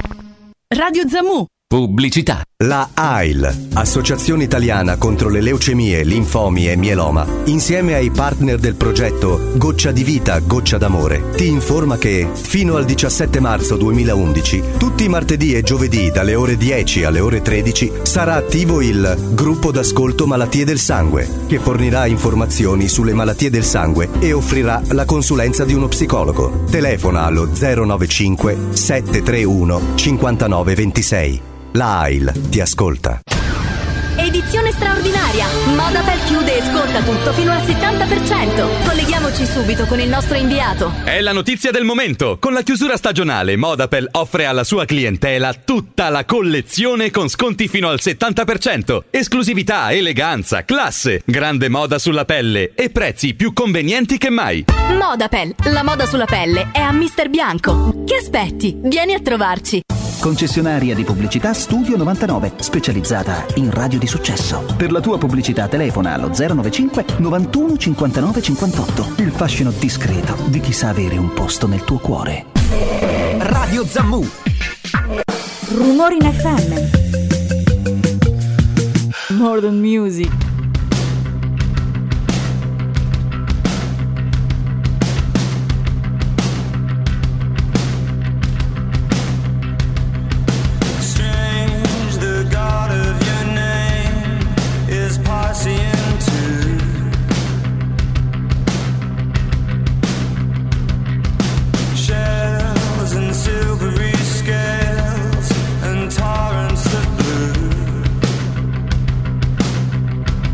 Radio Zammu. Pubblicità. La AIL, Associazione Italiana contro le leucemie, linfomi e mieloma, insieme ai partner del progetto Goccia di Vita, Goccia d'Amore, ti informa che fino al 17 marzo 2011, tutti i martedì e giovedì dalle ore 10 alle ore 13, sarà attivo il Gruppo d'Ascolto Malattie del Sangue, che fornirà informazioni sulle malattie del sangue e offrirà la consulenza di uno psicologo. Telefona allo 095 731 5926. La AIL ti ascolta. Edizione straordinaria. Modapel chiude e sconta tutto fino al 70%. Colleghiamoci subito con il nostro inviato. È la notizia del momento. Con la chiusura stagionale, Modapel offre alla sua clientela tutta la collezione con sconti fino al 70%. Esclusività, eleganza, classe, grande moda sulla pelle e prezzi più convenienti che mai. Modapel, la moda sulla pelle è a Mister Bianco. Che aspetti? Vieni a trovarci. Concessionaria di pubblicità Studio 99, specializzata in radio di successo. Per la tua pubblicità telefona allo 095 91 59 58. Il fascino discreto di chi sa avere un posto nel tuo cuore. Radio Zammu. Rumori in FM. Modern Music. Torrents of blue.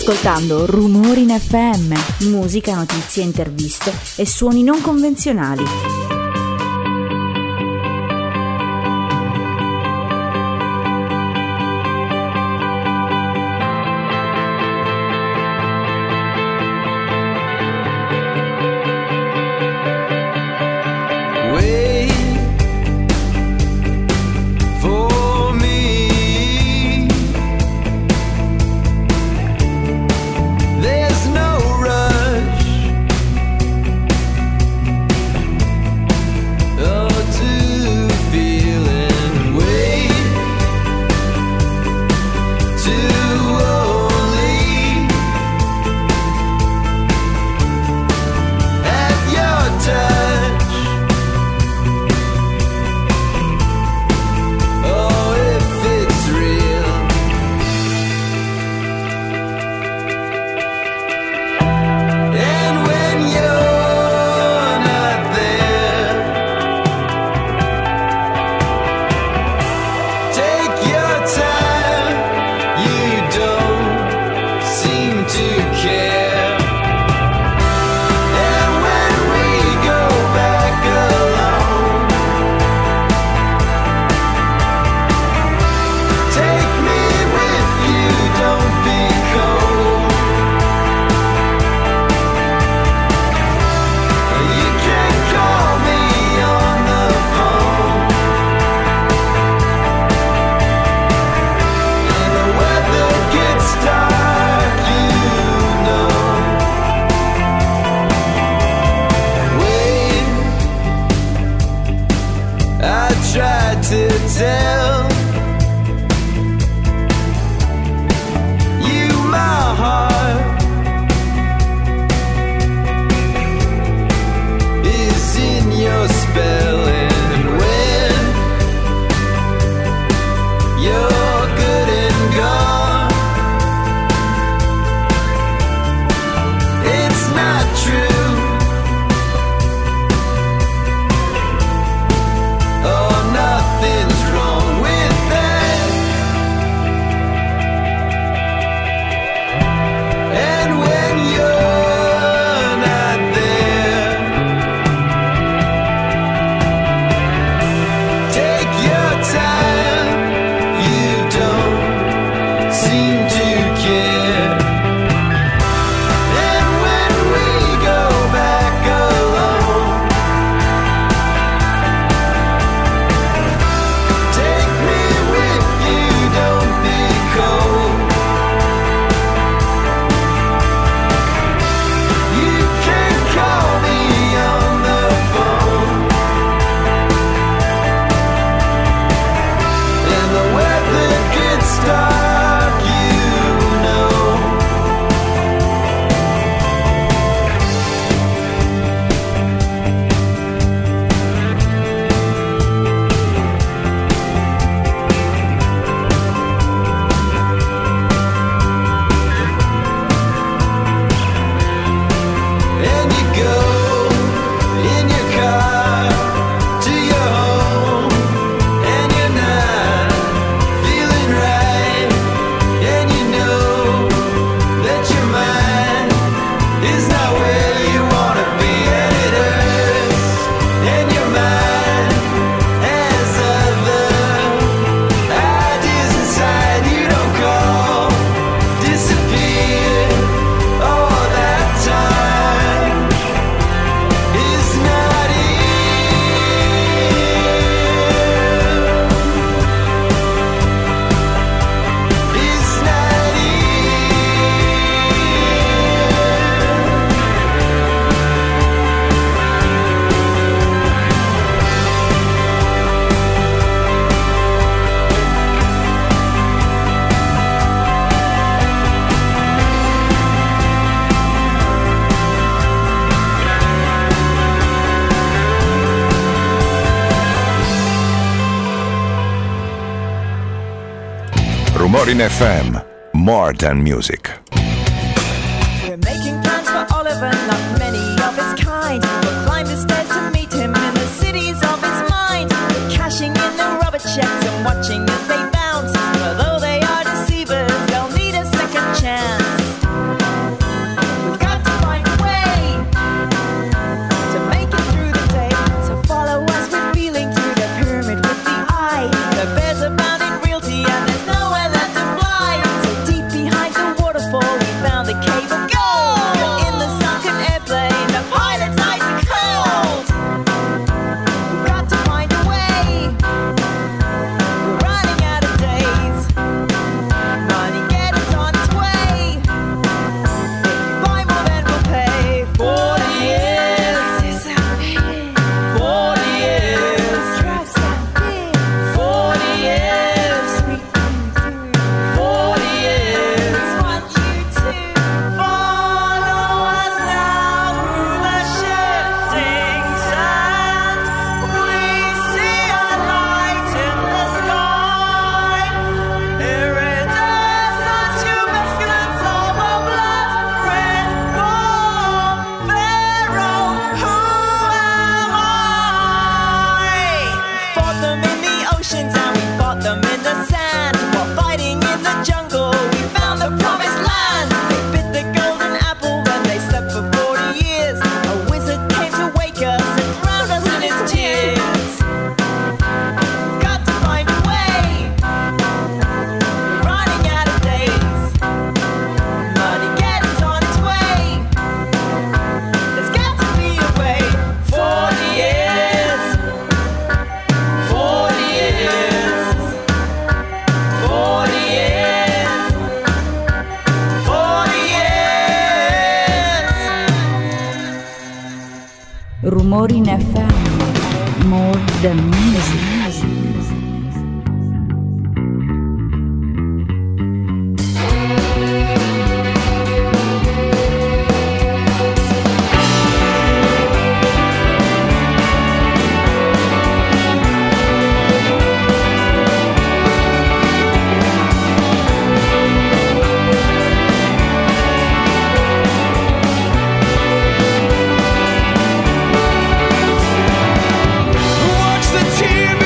ascoltando Rumori in FM, musica, notizie, interviste e suoni non convenzionali. Rumori in FM, more than music. We're making plans for Oliver, not many of his kind. We'll climb the stairs to meet him in the cities of his mind. We're cashing in the rubber checks and watching as they bounce. Although they are deceivers, they'll need a second chance. Rumori in FM, more than music. Watch the TV.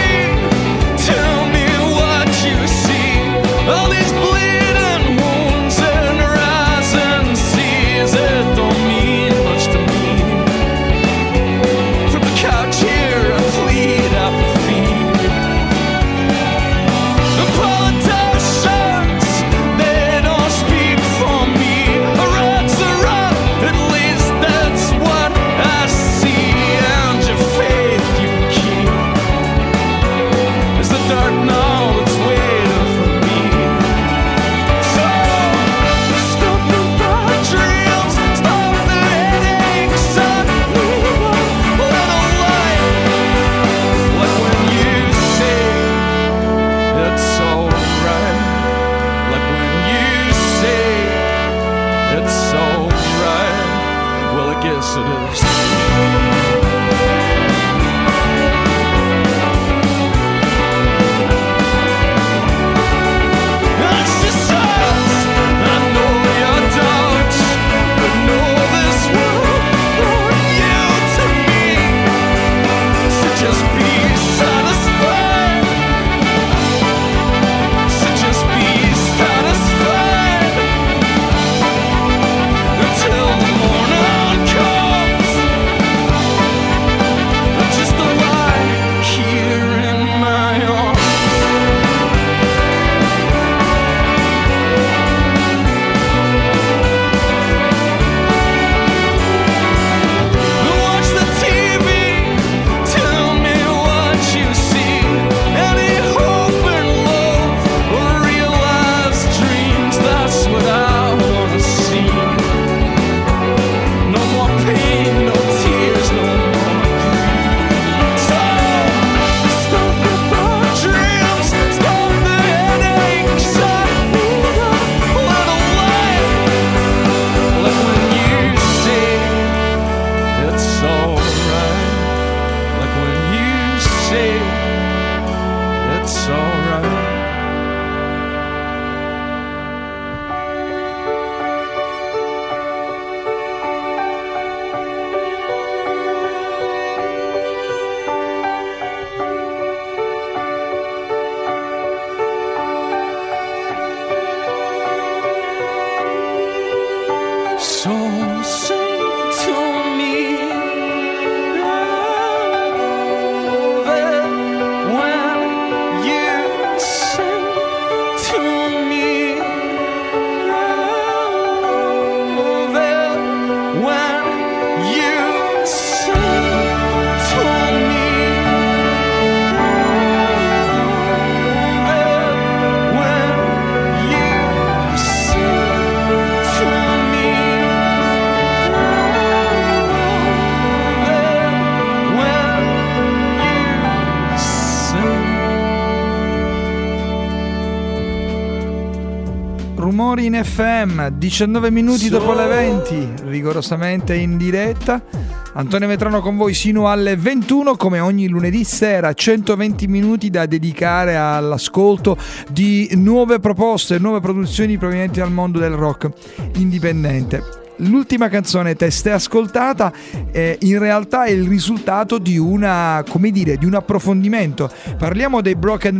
Rumori in FM, 19 minuti dopo le 20, rigorosamente in diretta. Antonio Vetrano con voi sino alle 21, come ogni lunedì sera, 120 minuti da dedicare all'ascolto di nuove proposte, nuove produzioni provenienti dal mondo del rock indipendente. L'ultima canzone testé ascoltata in realtà è il risultato di una, come dire, di un approfondimento. Parliamo dei Broken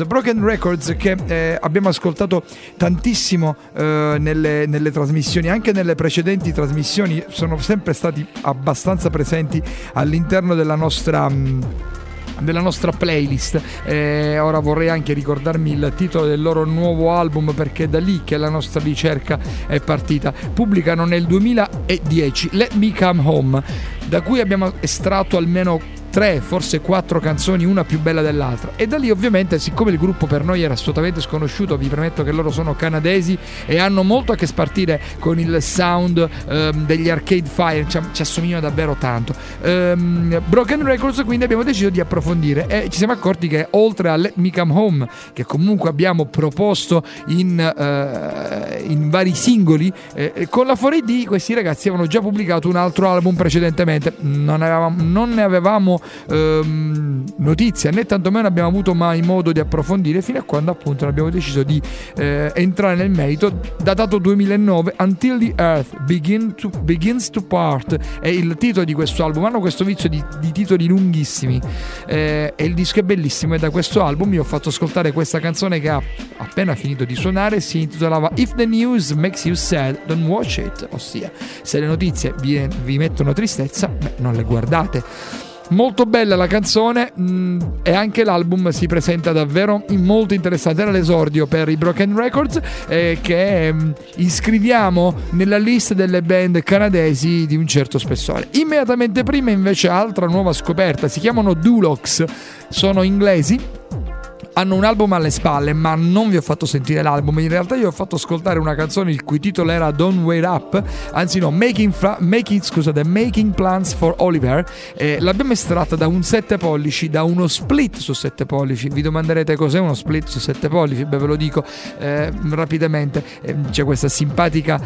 Records che abbiamo ascoltato tantissimo nelle trasmissioni, anche nelle precedenti trasmissioni sono sempre stati abbastanza presenti all'interno della nostra playlist. Ora vorrei anche ricordarmi il titolo del loro nuovo album, perché è da lì che la nostra ricerca è partita. Pubblicano nel 2010 Let Me Come Home, da cui abbiamo estratto almeno 3, forse 4 canzoni, una più bella dell'altra, e da lì ovviamente, siccome il gruppo per noi era assolutamente sconosciuto, vi premetto che loro sono canadesi e hanno molto a che spartire con il sound degli Arcade Fire, ci assomigliano davvero tanto. Broken Records, quindi abbiamo deciso di approfondire e ci siamo accorti che oltre a Let Me Come Home, che comunque abbiamo proposto in vari singoli, con la 4AD questi ragazzi avevano già pubblicato un altro album precedentemente, non ne avevamo notizia, né tantomeno abbiamo avuto mai modo di approfondire, fino a quando appunto abbiamo deciso di entrare nel merito. Datato 2009, Until the Earth Begins to Part è il titolo di questo album. Hanno questo vizio di titoli lunghissimi, e il disco è bellissimo, e da questo album io ho fatto ascoltare questa canzone che ha appena finito di suonare, si intitolava If the News Makes You Sad Don't Watch It, ossia se le notizie vi mettono tristezza, non le guardate. Molto bella la canzone, e anche l'album si presenta davvero molto interessante. Era l'esordio per i Broken Records, che iscriviamo nella lista delle band canadesi di un certo spessore. Immediatamente prima invece altra nuova scoperta, si chiamano Dulox, sono inglesi, hanno un album alle spalle, ma non vi ho fatto sentire l'album. In realtà io ho fatto ascoltare una canzone il cui titolo era Don't Wait Up, anzi no, Making Plans for Oliver. L'abbiamo estratta da un 7 pollici, da uno split su 7 pollici. Vi domanderete cos'è uno split su 7 pollici? Beh, ve lo dico rapidamente. C'è questa simpatica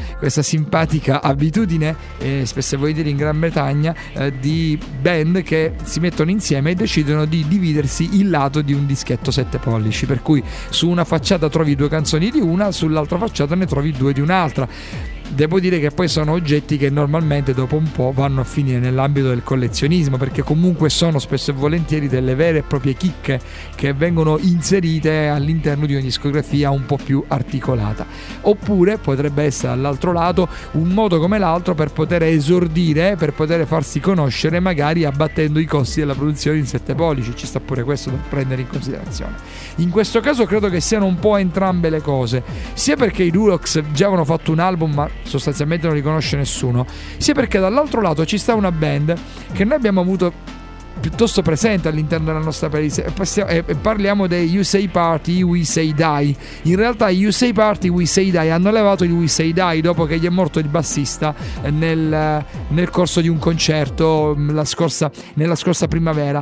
abitudine, spesso e volentieri in Gran Bretagna, di band che si mettono insieme e decidono di dividersi il lato di un dischetto 7 pollici, per cui su una facciata trovi 2 canzoni di una, sull'altra facciata ne trovi 2 di un'altra. Devo dire che poi sono oggetti che normalmente dopo un po' vanno a finire nell'ambito del collezionismo, perché comunque sono spesso e volentieri delle vere e proprie chicche che vengono inserite all'interno di una discografia un po' più articolata. Oppure potrebbe essere all'altro lato un modo come l'altro per poter esordire, per poter farsi conoscere, magari abbattendo i costi della produzione in 7 pollici. Ci sta pure questo da prendere in considerazione. In questo caso credo che siano un po' entrambe le cose, sia perché i Dulox già avevano fatto un album ma sostanzialmente non li conosce nessuno, sia perché dall'altro lato ci sta una band che noi abbiamo avuto piuttosto presente all'interno della nostra playlist, e parliamo dei You Say Party, We Say Die. In realtà You Say Party, We Say Die hanno levato il We Say Die dopo che gli è morto il bassista nel corso di un concerto nella scorsa primavera.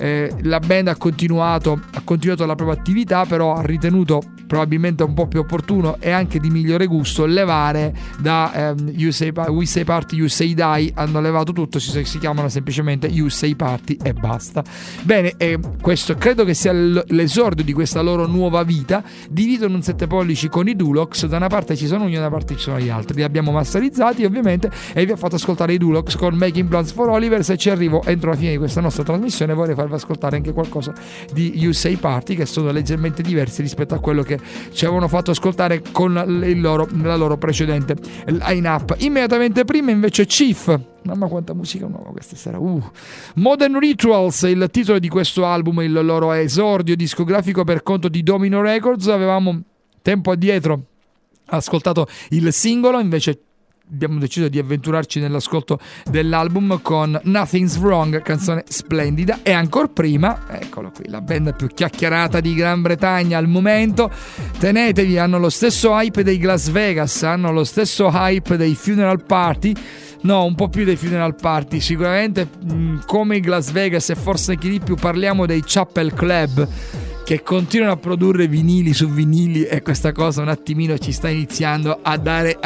La band ha continuato la propria attività, però ha ritenuto probabilmente un po' più opportuno e anche di migliore gusto levare da We Say Party, You Say Die. Hanno levato tutto, si chiamano semplicemente You Say Party e basta. Bene, questo credo che sia l'esordio di questa loro nuova vita. Dividono un 7 pollici con i Dulox, da una parte ci sono uno, da una parte ci sono gli altri. Li abbiamo masterizzati ovviamente e vi ho fatto ascoltare i Dulox con Making Plans for Oliver. Se ci arrivo entro la fine di questa nostra trasmissione vorrei farvi ascoltare anche qualcosa di You Say Party, che sono leggermente diversi rispetto a quello che ci avevano fatto ascoltare con la loro precedente line-up. Immediatamente prima invece Chief. Mamma quanta musica nuova questa sera. Modern Rituals è il titolo di questo album, il loro esordio discografico per conto di Domino Records. Avevamo tempo addietro ascoltato il singolo, invece abbiamo deciso di avventurarci nell'ascolto dell'album con Nothing's Wrong, canzone splendida. E ancora prima, eccolo qui, la band più chiacchierata di Gran Bretagna al momento. Tenetevi, hanno lo stesso hype dei Las Vegas, hanno lo stesso hype dei Funeral Party. No, un po' più dei Funeral Party, sicuramente come i Las Vegas e forse anche di più. Parliamo dei Chapel Club, che continuano a produrre vinili su vinili, e questa cosa un attimino ci sta iniziando a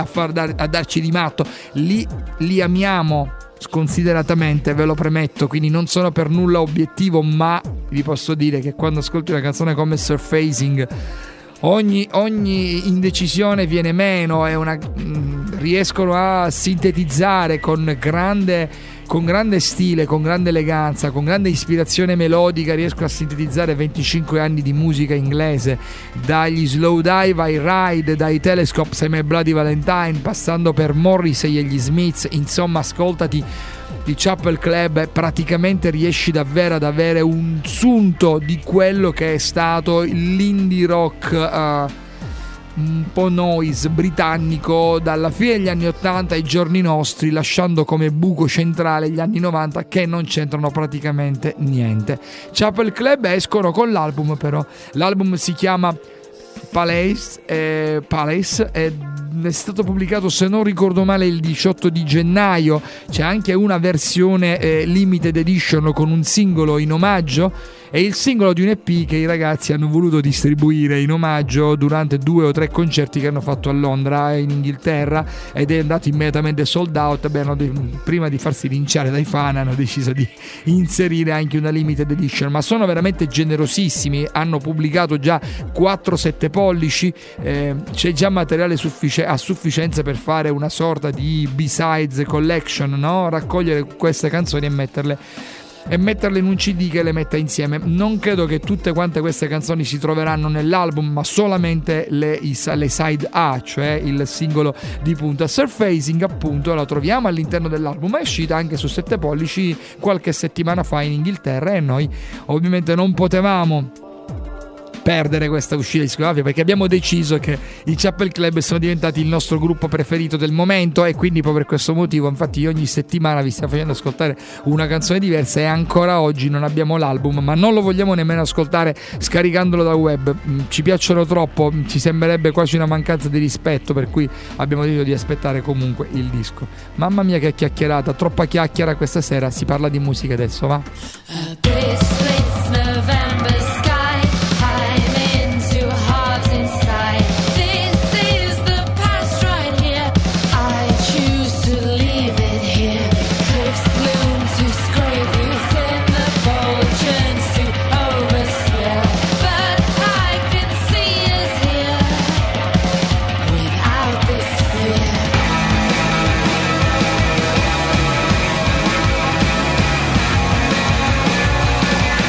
darci di matto. Li amiamo sconsideratamente, ve lo premetto, quindi non sono per nulla obiettivo, ma vi posso dire che quando ascolti una canzone come Surfacing ogni indecisione viene meno, riescono a sintetizzare con grande stile, con grande eleganza, con grande ispirazione melodica, riescono a sintetizzare 25 anni di musica inglese, dagli Slow Dive ai Ride, dai Telescopes ai My Bloody Valentine, passando per Morrissey e gli Smiths. Insomma, ascoltati di Chapel Club e praticamente riesci davvero ad avere un sunto di quello che è stato l'indie rock un po' noise britannico dalla fine degli anni 80 ai giorni nostri, lasciando come buco centrale gli anni 90 che non c'entrano praticamente niente. Chapel Club escono con l'album, però l'album si chiama Palace è stato pubblicato, se non ricordo male, il 18 di gennaio. C'è anche una versione limited edition con un singolo in omaggio e il singolo di un EP che i ragazzi hanno voluto distribuire in omaggio durante 2 o 3 concerti che hanno fatto a Londra e in Inghilterra, ed è andato immediatamente sold out. Prima di farsi linciare dai fan hanno deciso di inserire anche una limited edition, ma sono veramente generosissimi, hanno pubblicato già 4-7 pollici, c'è già materiale a sufficienza per fare una sorta di B-sides collection, no? Raccogliere queste canzoni e metterle in un CD che le metta insieme. Non credo che tutte quante queste canzoni si troveranno nell'album, ma solamente le side A, cioè il singolo di punta. Surfacing, appunto, la troviamo all'interno dell'album, è uscita anche su 7 pollici qualche settimana fa in Inghilterra e noi ovviamente non potevamo perdere questa uscita discografica, perché abbiamo deciso che i Chapel Club sono diventati il nostro gruppo preferito del momento, e quindi proprio per questo motivo infatti ogni settimana vi stiamo facendo ascoltare una canzone diversa, e ancora oggi non abbiamo l'album, ma non lo vogliamo nemmeno ascoltare scaricandolo da web. Ci piacciono troppo, ci sembrerebbe quasi una mancanza di rispetto, per cui abbiamo deciso di aspettare comunque il disco. Mamma mia che chiacchierata, troppa chiacchiera questa sera, si parla di musica adesso, va? Fear.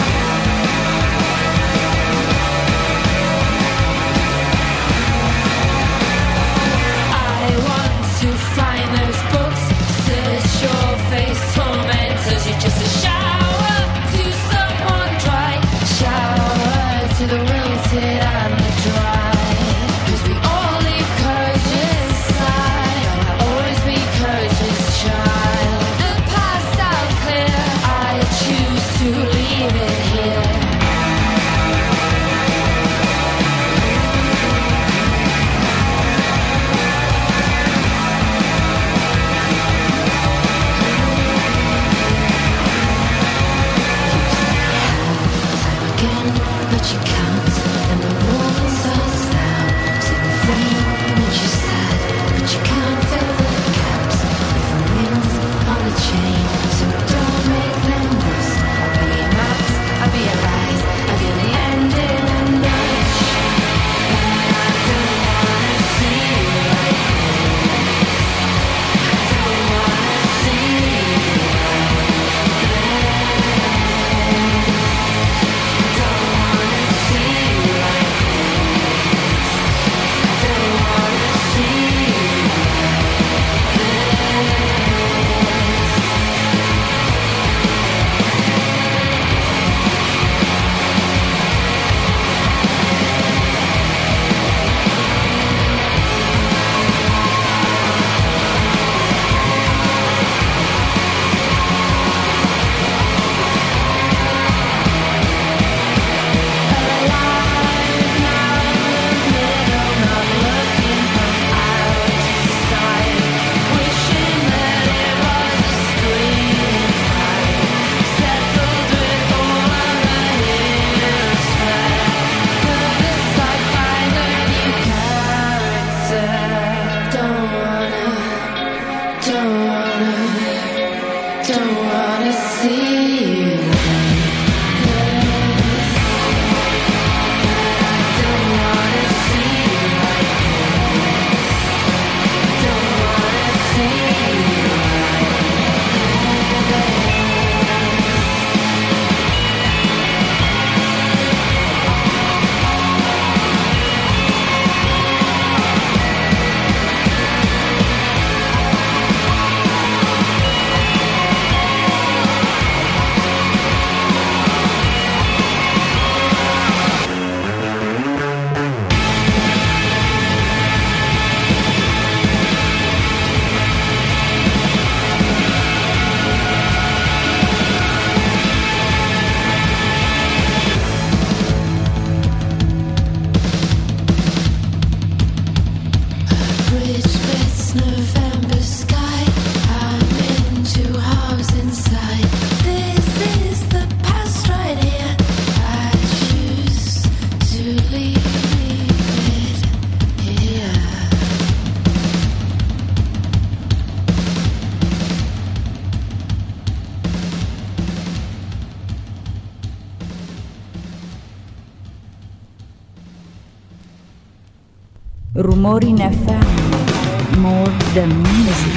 Rumori in FM, more than music.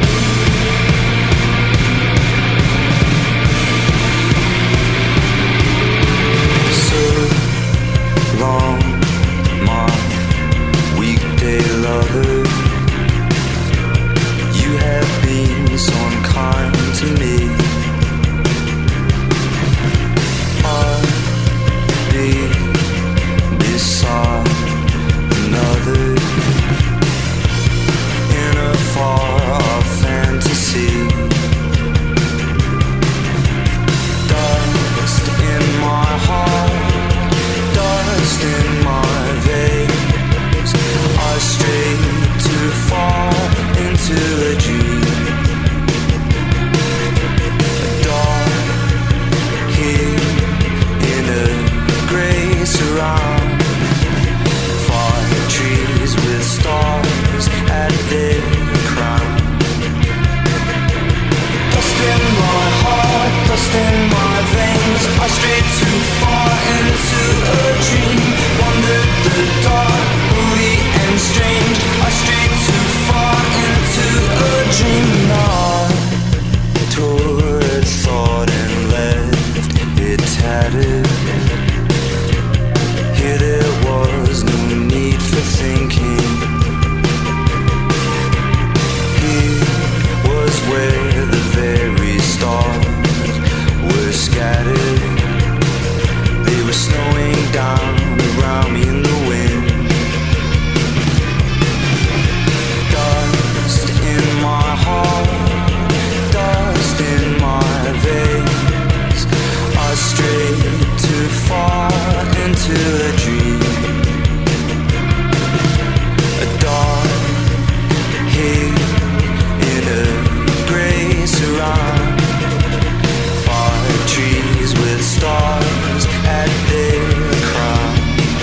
Long, my weekday lover, you have been so unkind to me. I'll be beside another in a far-off fantasy. Dust in my heart, dust in my veins. I stray too far into a dream. Dark here in a grey surround. Fire trees with stars at their crown. Dust in my heart, dust in my veins. I stray too far into a dream. Wandered the dark, holy and strange. I strayed too far into a dream. I tore a thought and left it tattered. Here there was no need for thinking. Here was where the very stars were scattered. They were snowing down around me in the wind. Dust in my heart, dust in my veins. I strayed too far into a dream. A dark here in a grey surround. Fire trees with stars at their crown.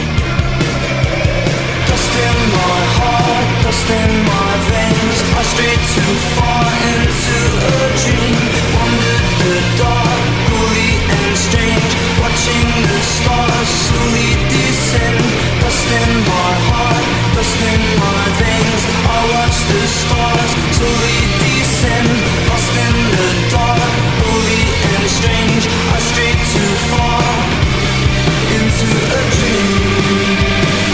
Dust in my heart, dust in my veins. I strayed too far into a dream. Wandered the dark, holy and strange. Watching the stars slowly descend. Dust in my heart, dust in my veins. I watch the stars slowly descend. Lost in the dark, holy and strange. I strayed too far into a dream.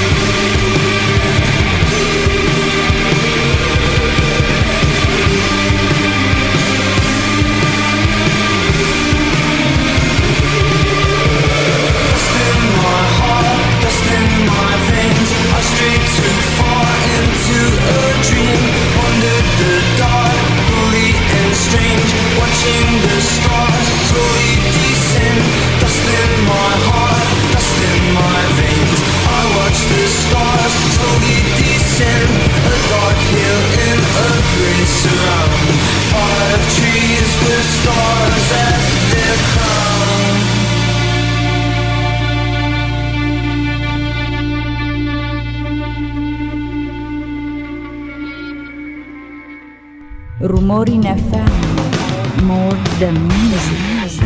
Dust in my heart, dust in my veins. I strayed too far into a dream. Wandered the dark, holy and strange. Watching the stars slowly descend. Dust in my heart, dust in my veins. I watch the stars slowly descend. A dark hill in a grey surround. 5 trees with stars at their crown. Rumori in FM, more than music.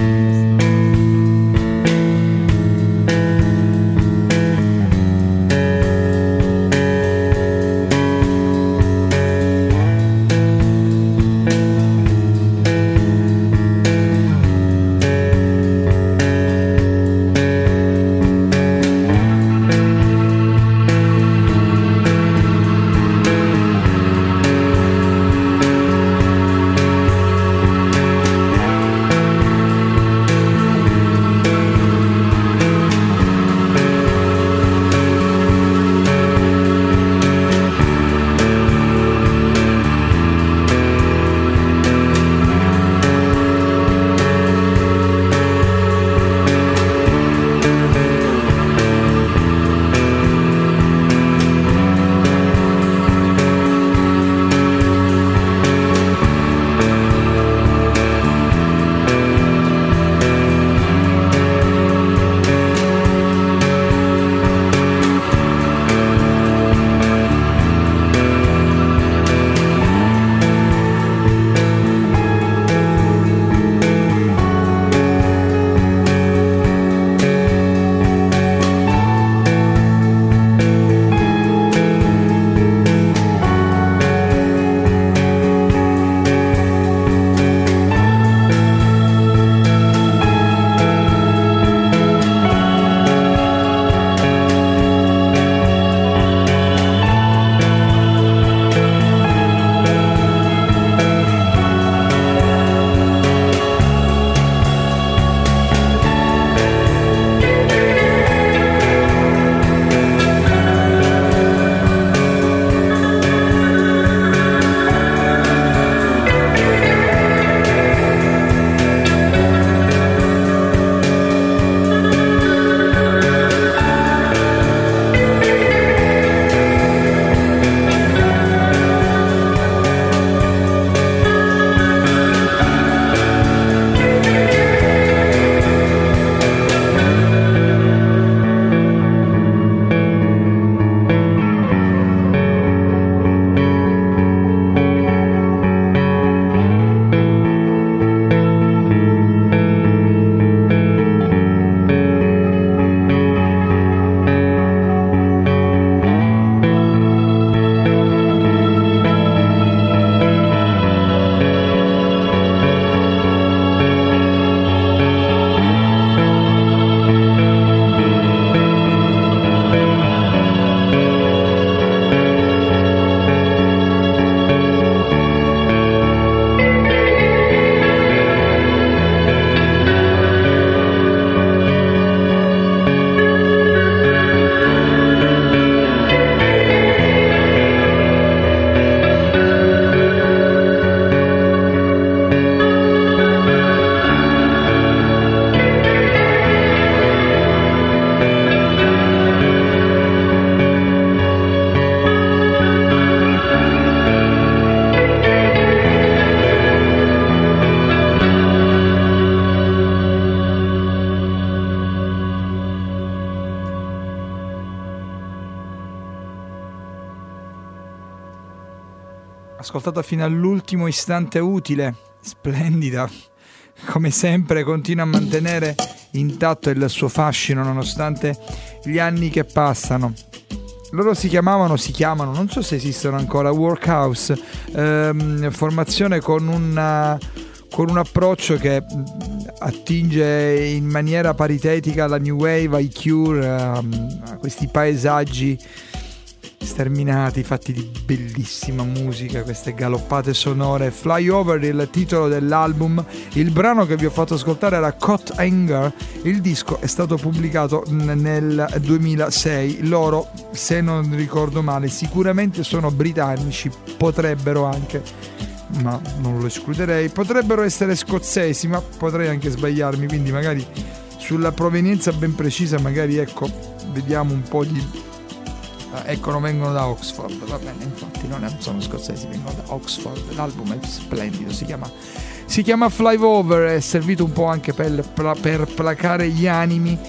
ascoltata fino all'ultimo istante utile, splendida, come sempre continua a mantenere intatto il suo fascino nonostante gli anni che passano. Loro si chiamano, non so se esistono ancora, Workhouse, formazione con un approccio che attinge in maniera paritetica alla New Wave, ai Cure, a questi paesaggi sterminati, fatti di bellissima musica, queste galoppate sonore. Fly Over, il titolo dell'album. Il brano che vi ho fatto ascoltare era Caught Anger. Il disco è stato pubblicato nel 2006. Loro, se non ricordo male, sicuramente sono britannici, potrebbero anche, ma non lo escluderei, potrebbero essere scozzesi, ma potrei anche sbagliarmi, quindi magari sulla provenienza ben precisa magari, ecco, vediamo un po' di... ecco, non vengono da Oxford, va bene, infatti non sono scozzesi, vengono da Oxford. L'album è splendido, si chiama Fly Over, è servito un po' anche per placare gli animi.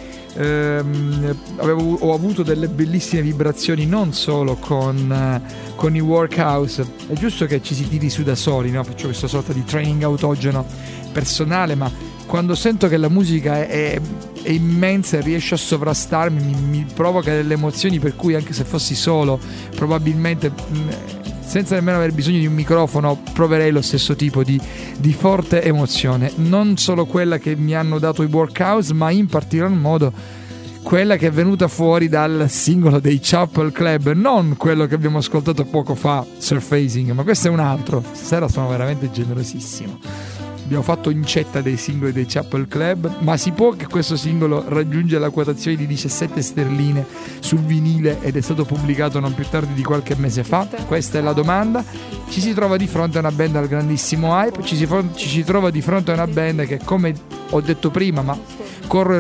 Ho avuto delle bellissime vibrazioni non solo con i Workhouse. È giusto che ci si tiri su da soli, no? Faccio questa sorta di training autogeno personale, ma quando sento che la musica è immensa e riesce a sovrastarmi, mi provoca delle emozioni per cui anche se fossi solo, probabilmente senza nemmeno aver bisogno di un microfono, proverei lo stesso tipo di forte emozione. Non solo quella che mi hanno dato i Workhouse, ma in particolar modo quella che è venuta fuori dal singolo dei Chapel Club, non quello che abbiamo ascoltato poco fa, Surfacing, ma questo è un altro. Stasera sono veramente generosissimo. Abbiamo fatto incetta dei singoli dei Chapel Club, ma si può che questo singolo raggiunge la quotazione di 17 sterline sul vinile ed è stato pubblicato non più tardi di qualche mese fa? Questa è la domanda. Ci si trova di fronte a una band al grandissimo hype, ci si trova di fronte a una band che, come ho detto prima, ma corro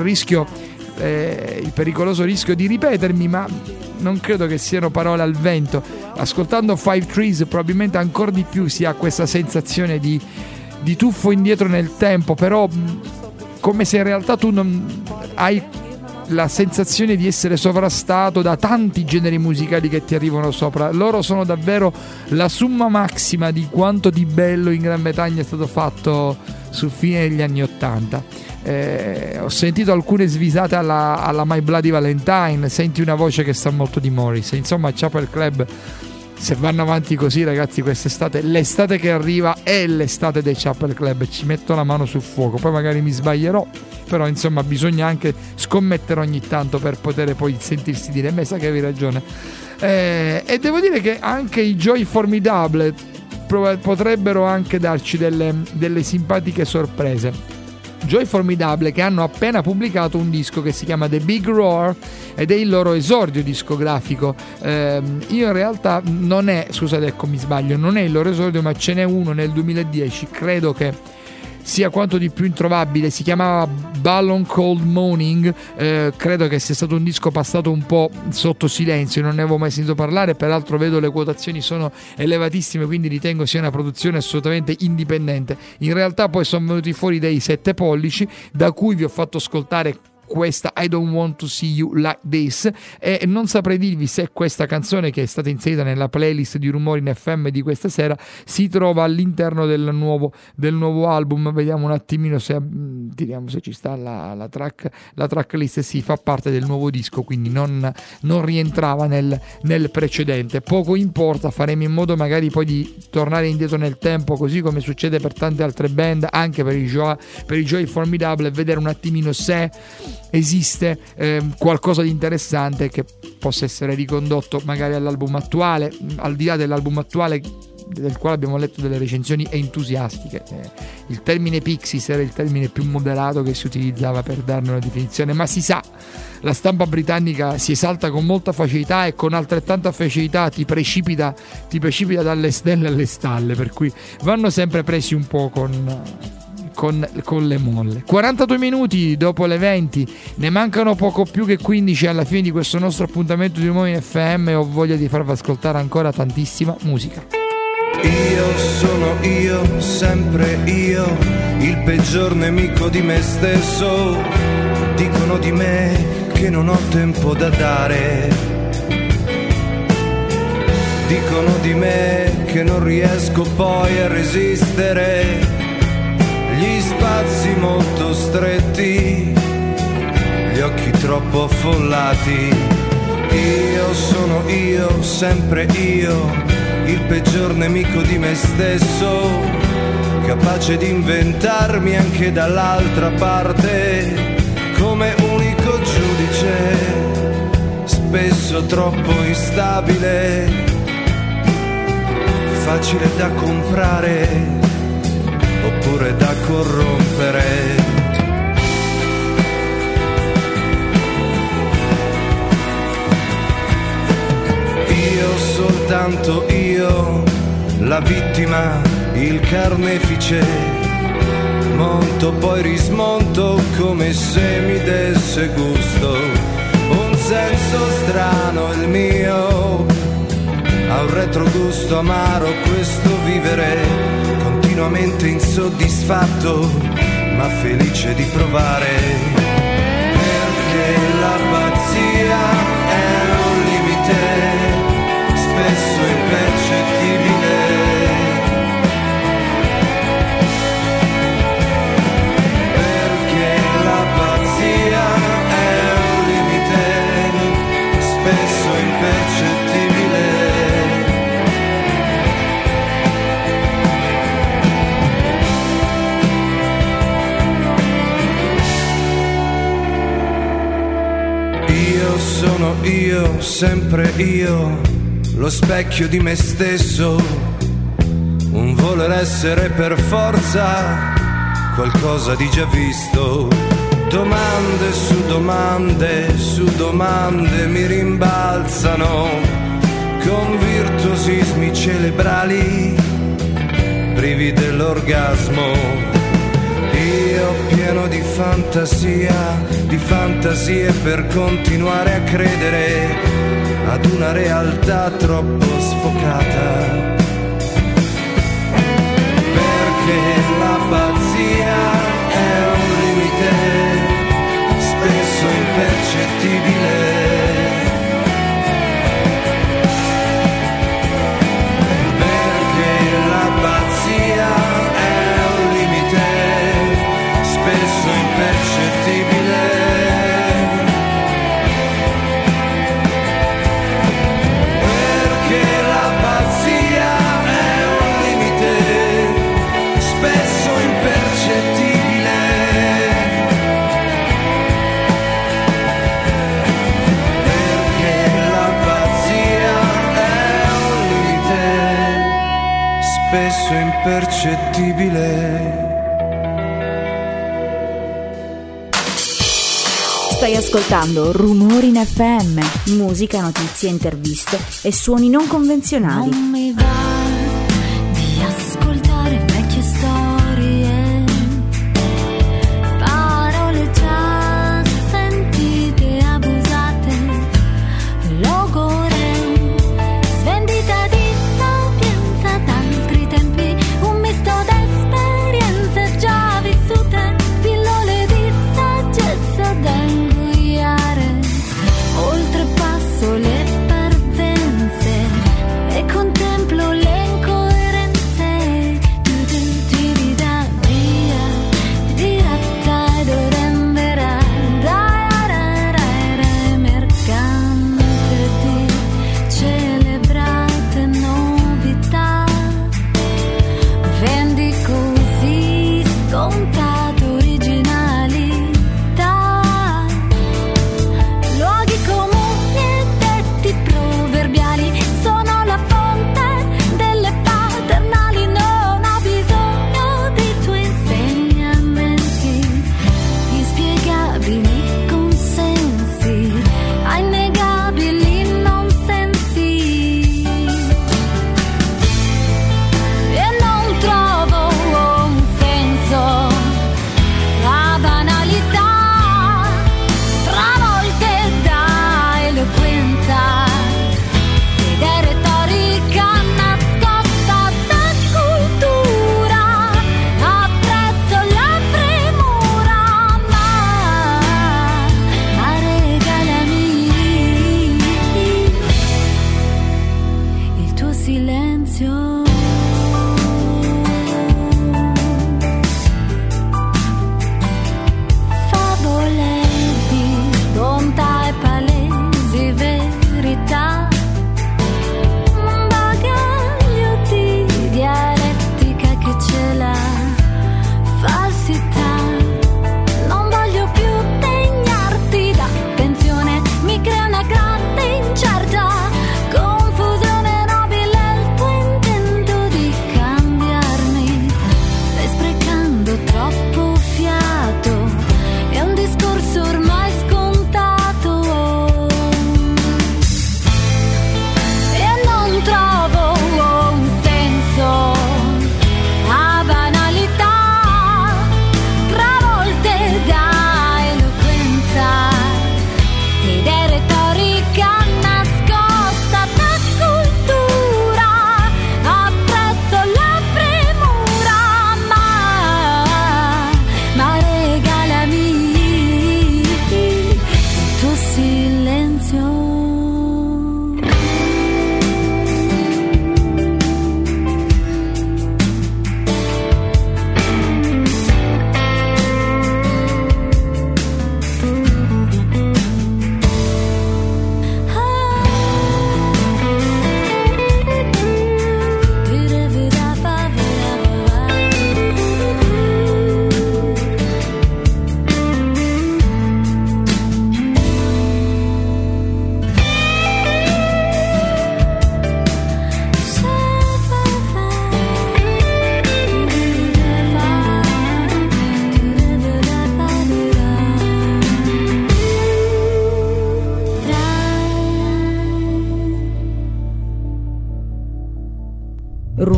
il pericoloso rischio di ripetermi, ma non credo che siano parole al vento. Ascoltando Five Trees probabilmente ancora di più si ha questa sensazione di tuffo indietro nel tempo, però come se in realtà tu non hai la sensazione di essere sovrastato da tanti generi musicali che ti arrivano sopra. Loro sono davvero la summa massima di quanto di bello in Gran Bretagna è stato fatto sul fine degli anni '80. Ho sentito alcune svisate alla My Bloody Valentine, senti una voce che sa molto di Morris, insomma Chapel Club, se vanno avanti così ragazzi, quest'estate, l'estate che arriva è l'estate dei Chapel Club, ci metto la mano sul fuoco, poi magari mi sbaglierò, però insomma bisogna anche scommettere ogni tanto per poter poi sentirsi dire me sa che avevi ragione. E devo dire che anche i Joy Formidable potrebbero anche darci delle simpatiche sorprese. Joy Formidable, che hanno appena pubblicato un disco che si chiama The Big Roar ed è il loro esordio discografico. Io in realtà non è, scusate, ecco mi sbaglio, non è il loro esordio, ma ce n'è uno nel 2010, credo che sia quanto di più introvabile, si chiamava Ballon Cold Morning, credo che sia stato un disco passato un po' sotto silenzio, non ne avevo mai sentito parlare, peraltro vedo le quotazioni sono elevatissime, quindi ritengo sia una produzione assolutamente indipendente. In realtà poi sono venuti fuori dei 7 pollici, da cui vi ho fatto ascoltare questa I Don't Want to See You Like This, e non saprei dirvi se questa canzone, che è stata inserita nella playlist di Rumori in FM di questa sera, si trova all'interno del nuovo album. Vediamo un attimino se ci sta la tracklist. Si fa parte del nuovo disco, quindi non rientrava nel precedente. Poco importa, faremo in modo magari poi di tornare indietro nel tempo, così come succede per tante altre band, anche per i Joy Formidable, e vedere un attimino se esiste qualcosa di interessante che possa essere ricondotto magari all'album attuale, al di là dell'album attuale del quale abbiamo letto delle recensioni entusiastiche. Il termine Pixies era il termine più moderato che si utilizzava per darne una definizione, ma si sa, la stampa britannica si esalta con molta facilità e con altrettanta facilità ti precipita dalle stelle alle stalle, per cui vanno sempre presi un po' con le molle. 42 minuti dopo le 20, ne mancano poco più che 15 alla fine di questo nostro appuntamento di Rumori in FM, e ho voglia di farvi ascoltare ancora tantissima musica. Io sono io, sempre io, il peggior nemico di me stesso. Dicono di me che non ho tempo da dare, Dicono di me che non riesco poi a resistere, gli spazi molto stretti, gli occhi troppo affollati. Io sono io, sempre io, il peggior nemico di me stesso, capace di inventarmi anche dall'altra parte, come unico giudice, spesso troppo instabile, facile da comprare oppure da corrompere. Io, soltanto io, la vittima, il carnefice, monto poi rismonto come se mi desse gusto, un senso strano il mio, ha un retrogusto amaro questo vivere, continuamente insoddisfatto ma felice di provare, perché la pazzia è un limite spesso impercettibile, perché la pazzia è un limite spesso impercettibile. Sono io, sempre io, lo specchio di me stesso, un voler essere per forza qualcosa di già visto. Domande su domande mi rimbalzano, con virtuosismi cerebrali, privi dell'orgasmo. Io pieno di fantasie per continuare a credere ad una realtà troppo sfocata, perché la pazzia è un limite spesso impercettibile, perché la pazzia è un limite spesso impercettibile, perché la pazzia è un limite spesso impercettibile, perché la pazzia è un limite spesso impercettibile. Stai ascoltando Rumori in FM, musica, notizie, interviste e suoni non convenzionali. Non mi va di ascoltare vecchie storie, parole già sentite, abusate, logore, svendita di sapienza d'altri tempi, un misto d'esperienze già vissute, pillole di saggezza da ingoiare, oltrepasso le parvenze e contemplo le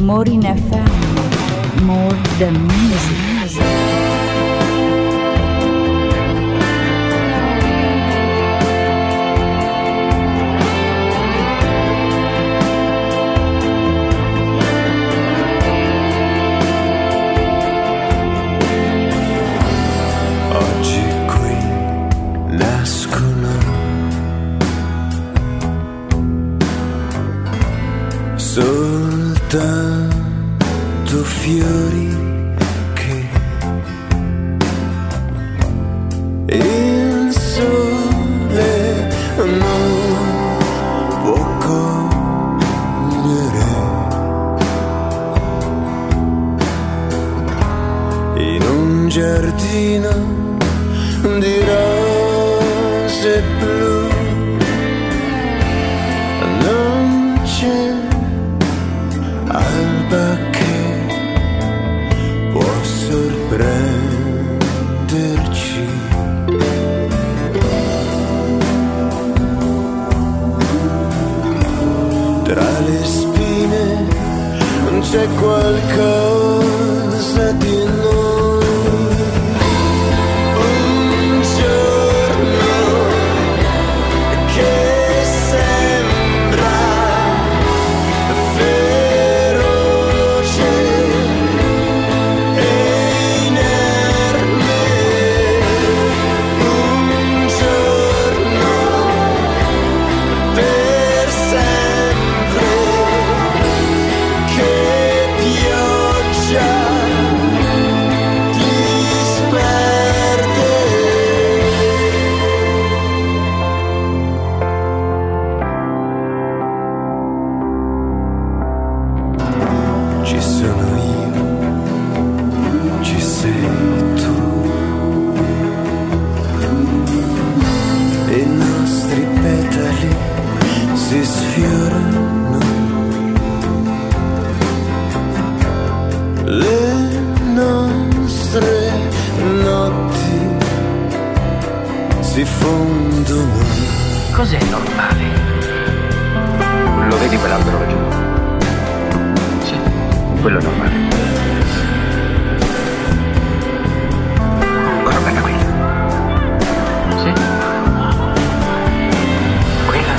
Rumori in FM, more than music. Oggi qui nascono soltanto fiori che il sole non può cogliere. In un giardino di rose blu non c'è alba che può sorprenderci. Tra le spine c'è qualcosa di noi. Un giorno che sembra feroce e inerme. Un giorno per sempre che pioggia disperde. Ci sono io, ci sei tu, e i nostri petali si sfiorano. Le nostre notti si fondono. Cos'è normale? Lo vedi quell'albero laggiù? Sì, quello è normale. Guarda qui. Sì. Quella.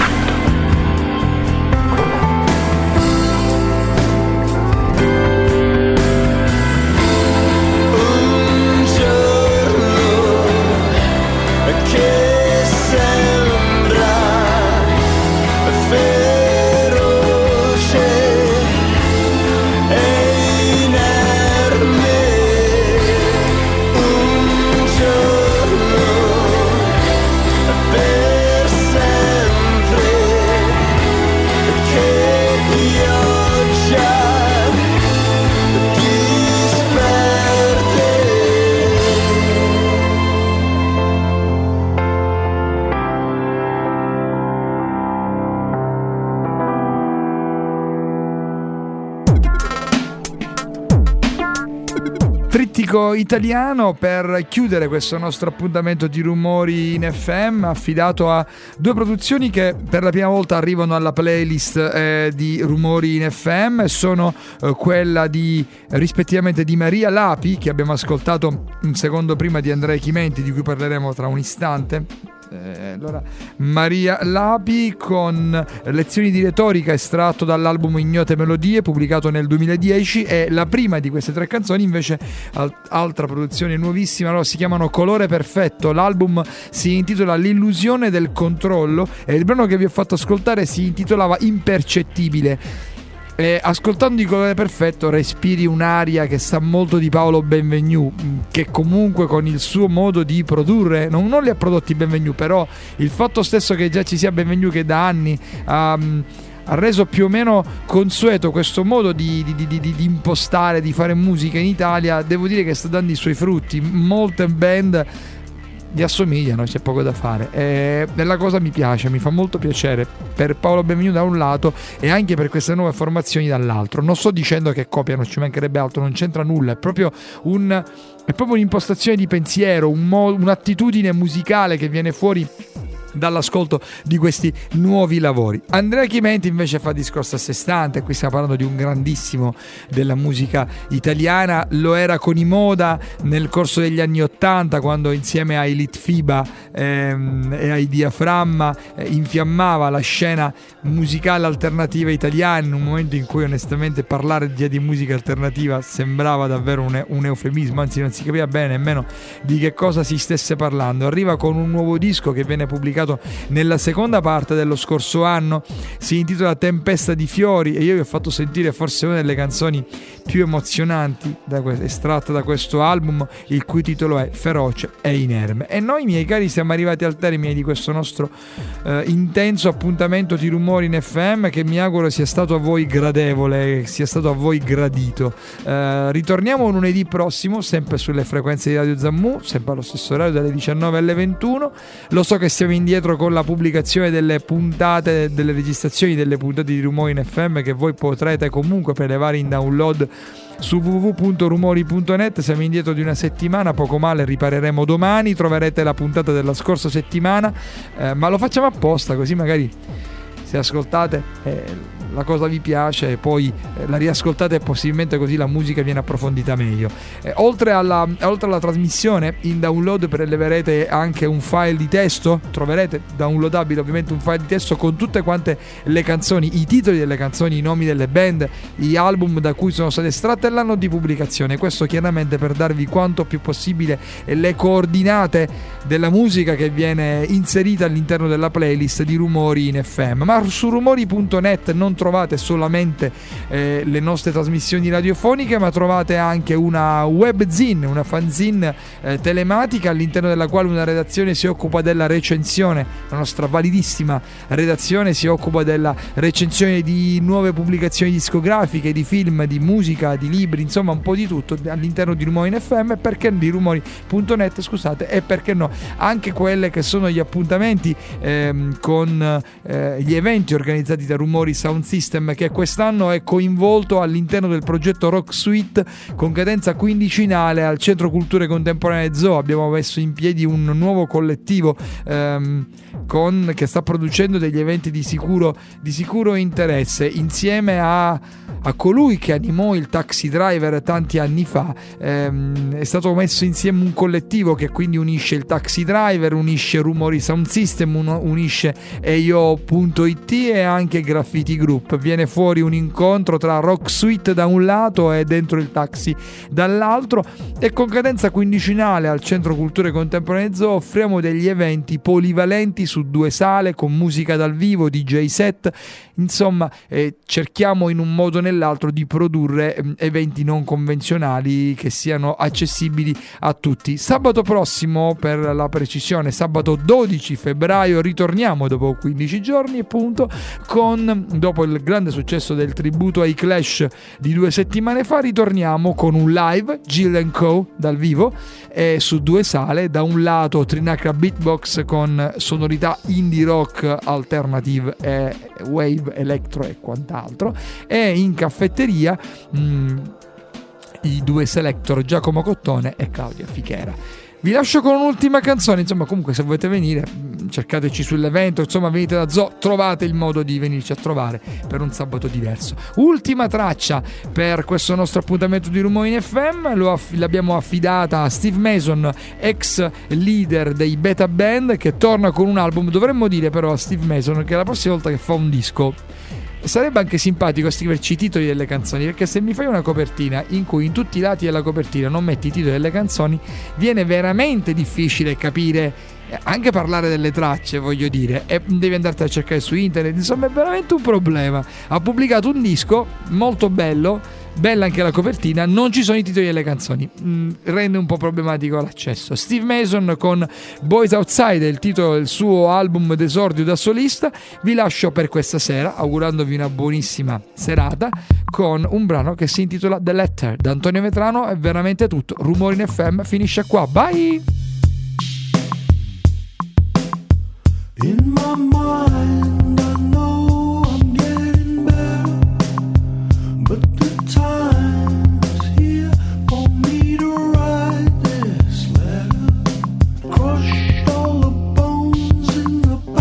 Un giorno che sembra feroce e inerme. Un giorno per sempre che pioggia disperde. Trittico italiano per chiudere questo nostro appuntamento di Rumori in FM, affidato a due produzioni che per la prima volta arrivano alla playlist di Rumori in FM. Sono quella rispettivamente di Maria Lapi, che abbiamo ascoltato un secondo prima, di Andrea Chimenti, di cui parleremo tra un istante. Allora, Maria Lapi con Lezioni di retorica, estratto dall'album Ignote Melodie, pubblicato nel 2010, e la prima di queste tre canzoni invece altra produzione nuovissima. Allora, si chiamano Colore Perfetto, l'album si intitola L'illusione del controllo e il brano che vi ho fatto ascoltare si intitolava Impercettibile. Ascoltando di Colore Perfetto respiri un'aria che sa molto di Paolo Benvenu, che comunque con il suo modo di produrre non li ha prodotti Benvenu, però il fatto stesso che già ci sia Benvenu che da anni ha reso più o meno consueto questo modo di impostare, di fare musica in Italia, devo dire che sta dando i suoi frutti. Molte band gli assomigliano, c'è poco da fare, e la cosa mi piace, mi fa molto piacere per Paolo Benvenu da un lato e anche per queste nuove formazioni dall'altro. Non sto dicendo che copiano, ci mancherebbe altro, non c'entra nulla, è proprio un'impostazione di pensiero, un'attitudine musicale che viene fuori dall'ascolto di questi nuovi lavori. Andrea Chimenti invece fa discorso a sé stante, qui stiamo parlando di un grandissimo della musica italiana, lo era con i Moda nel corso degli anni '80, quando insieme ai Litfiba e ai Diaframma infiammava la scena musicale alternativa italiana, in un momento in cui onestamente parlare di musica alternativa sembrava davvero un eufemismo, anzi non si capiva bene nemmeno di che cosa si stesse parlando. Arriva con un nuovo disco che viene pubblicato nella seconda parte dello scorso anno, si intitola Tempesta di fiori, e io vi ho fatto sentire forse una delle canzoni più emozionanti estratte da questo album, il cui titolo è Feroce e inerme. E noi, miei cari, siamo arrivati al termine di questo nostro intenso appuntamento di Rumori in FM, che mi auguro sia stato a voi gradevole, sia stato a voi gradito. Ritorniamo lunedì prossimo, sempre sulle frequenze di Radio Zammu, sempre allo stesso orario, dalle 19 alle 21. Lo so che siamo indietro con la pubblicazione delle puntate, delle registrazioni delle puntate di Rumori in FM, che voi potrete comunque prelevare in download su www.rumori.net. Siamo indietro di una settimana, poco male, ripareremo domani, troverete la puntata della scorsa settimana, ma lo facciamo apposta, così magari se ascoltate la cosa vi piace e poi la riascoltate, e possibilmente così la musica viene approfondita meglio. Oltre alla trasmissione, in download preleverete anche un file di testo, troverete downloadabile ovviamente un file di testo con tutte quante le canzoni, i titoli delle canzoni, i nomi delle band, gli album da cui sono state estratte e l'anno di pubblicazione. Questo chiaramente per darvi quanto più possibile le coordinate della musica che viene inserita all'interno della playlist di Rumori in FM. Ma su rumori.net non trovate solamente le nostre trasmissioni radiofoniche, ma trovate anche una webzine, una fanzine telematica, all'interno della quale una redazione si occupa della recensione, la nostra validissima redazione si occupa della recensione di nuove pubblicazioni discografiche, di film, di musica, di libri, insomma un po' di tutto all'interno di Rumori in FM, di rumori.net, scusate, e perché no anche quelle che sono gli appuntamenti con gli eventi organizzati da Rumori Sound System, che quest'anno è coinvolto all'interno del progetto Rock Suite con cadenza quindicinale al Centro Culture Contemporanee Zoo. Abbiamo messo in piedi un nuovo collettivo che sta producendo degli eventi di sicuro interesse, insieme a colui che animò il Taxi Driver tanti anni fa. È stato messo insieme un collettivo che quindi unisce il Taxi Driver, unisce Rumori Sound System, unisce EIO.it e anche Graffiti Group. Viene fuori un incontro tra Rock Suite da un lato e Dentro il Taxi dall'altro, e con cadenza quindicinale al Centro Culture Contemporanee Zoo offriamo degli eventi polivalenti su 2 sale con musica dal vivo, DJ set, insomma cerchiamo in un modo o nell'altro di produrre eventi non convenzionali che siano accessibili a tutti. Sabato prossimo, per la precisione sabato 12 febbraio, ritorniamo dopo 15 giorni appunto dopo il grande successo del tributo ai Clash di 2 settimane fa, ritorniamo con un live Jill & Co dal vivo, su 2 sale. Da un lato Trinacra Beatbox con sonorità indie rock, alternative e wave, electro e quant'altro, e in caffetteria i 2 selector Giacomo Cottone e Claudia Fichera. Vi lascio con un'ultima canzone, insomma comunque se volete venire cercateci sull'evento, insomma venite da Zoo, trovate il modo di venirci a trovare per un sabato diverso. Ultima traccia per questo nostro appuntamento di Rumori in FM, l'abbiamo affidata a Steve Mason, ex leader dei Beta Band, che torna con un album. Dovremmo dire però a Steve Mason che la prossima volta che fa un disco sarebbe anche simpatico scriverci i titoli delle canzoni, perché se mi fai una copertina in cui in tutti i lati della copertina non metti i titoli delle canzoni, viene veramente difficile capire, anche parlare delle tracce, voglio dire, e devi andarti a cercare su internet, insomma è veramente un problema. Ha pubblicato un disco molto bello, bella anche la copertina, non ci sono i titoli delle canzoni, rende un po' problematico l'accesso. Steve Mason con Boys Outside è il titolo del suo album d'esordio da solista. Vi lascio per questa sera augurandovi una buonissima serata con un brano che si intitola The Letter da Antonio Vetrano. È veramente tutto. Rumori in FM finisce qua, bye. In my mind, I know I'm getting better, but the time's here for me to write this letter. Crushed all the bones in the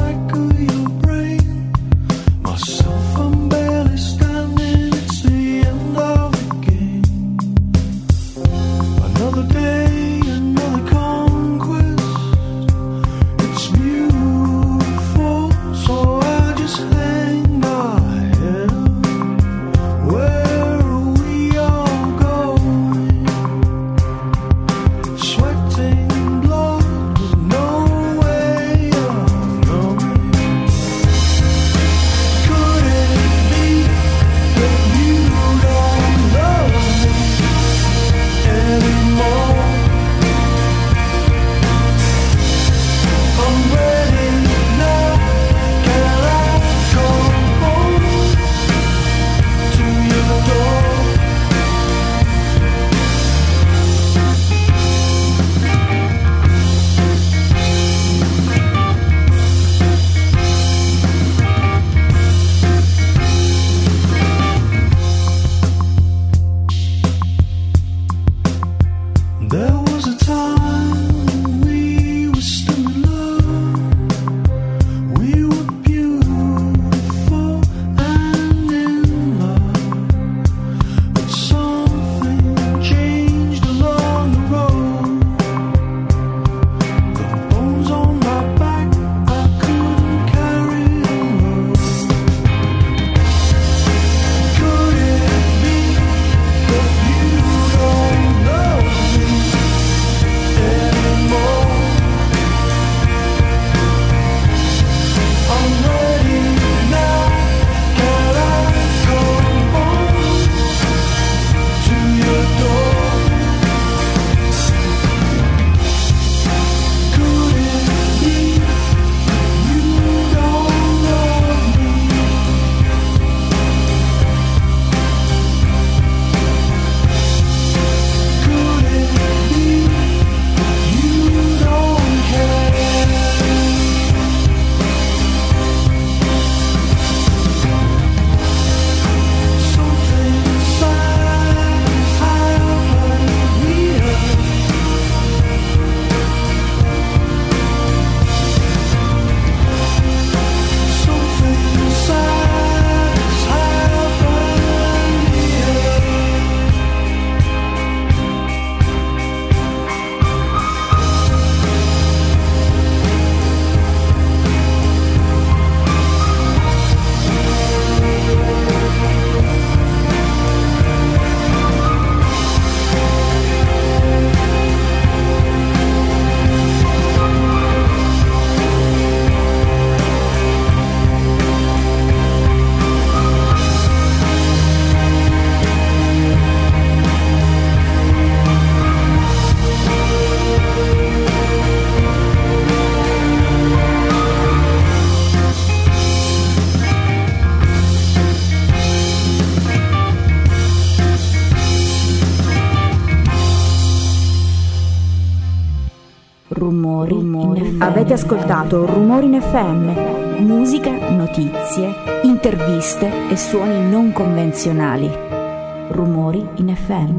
Rumori in FM. Avete ascoltato Rumori in FM, musica, notizie, interviste e suoni non convenzionali. Rumori in FM.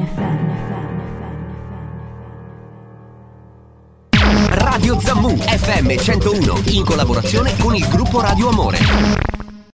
Radio Zammu FM 101 in collaborazione con il gruppo Radio Amore.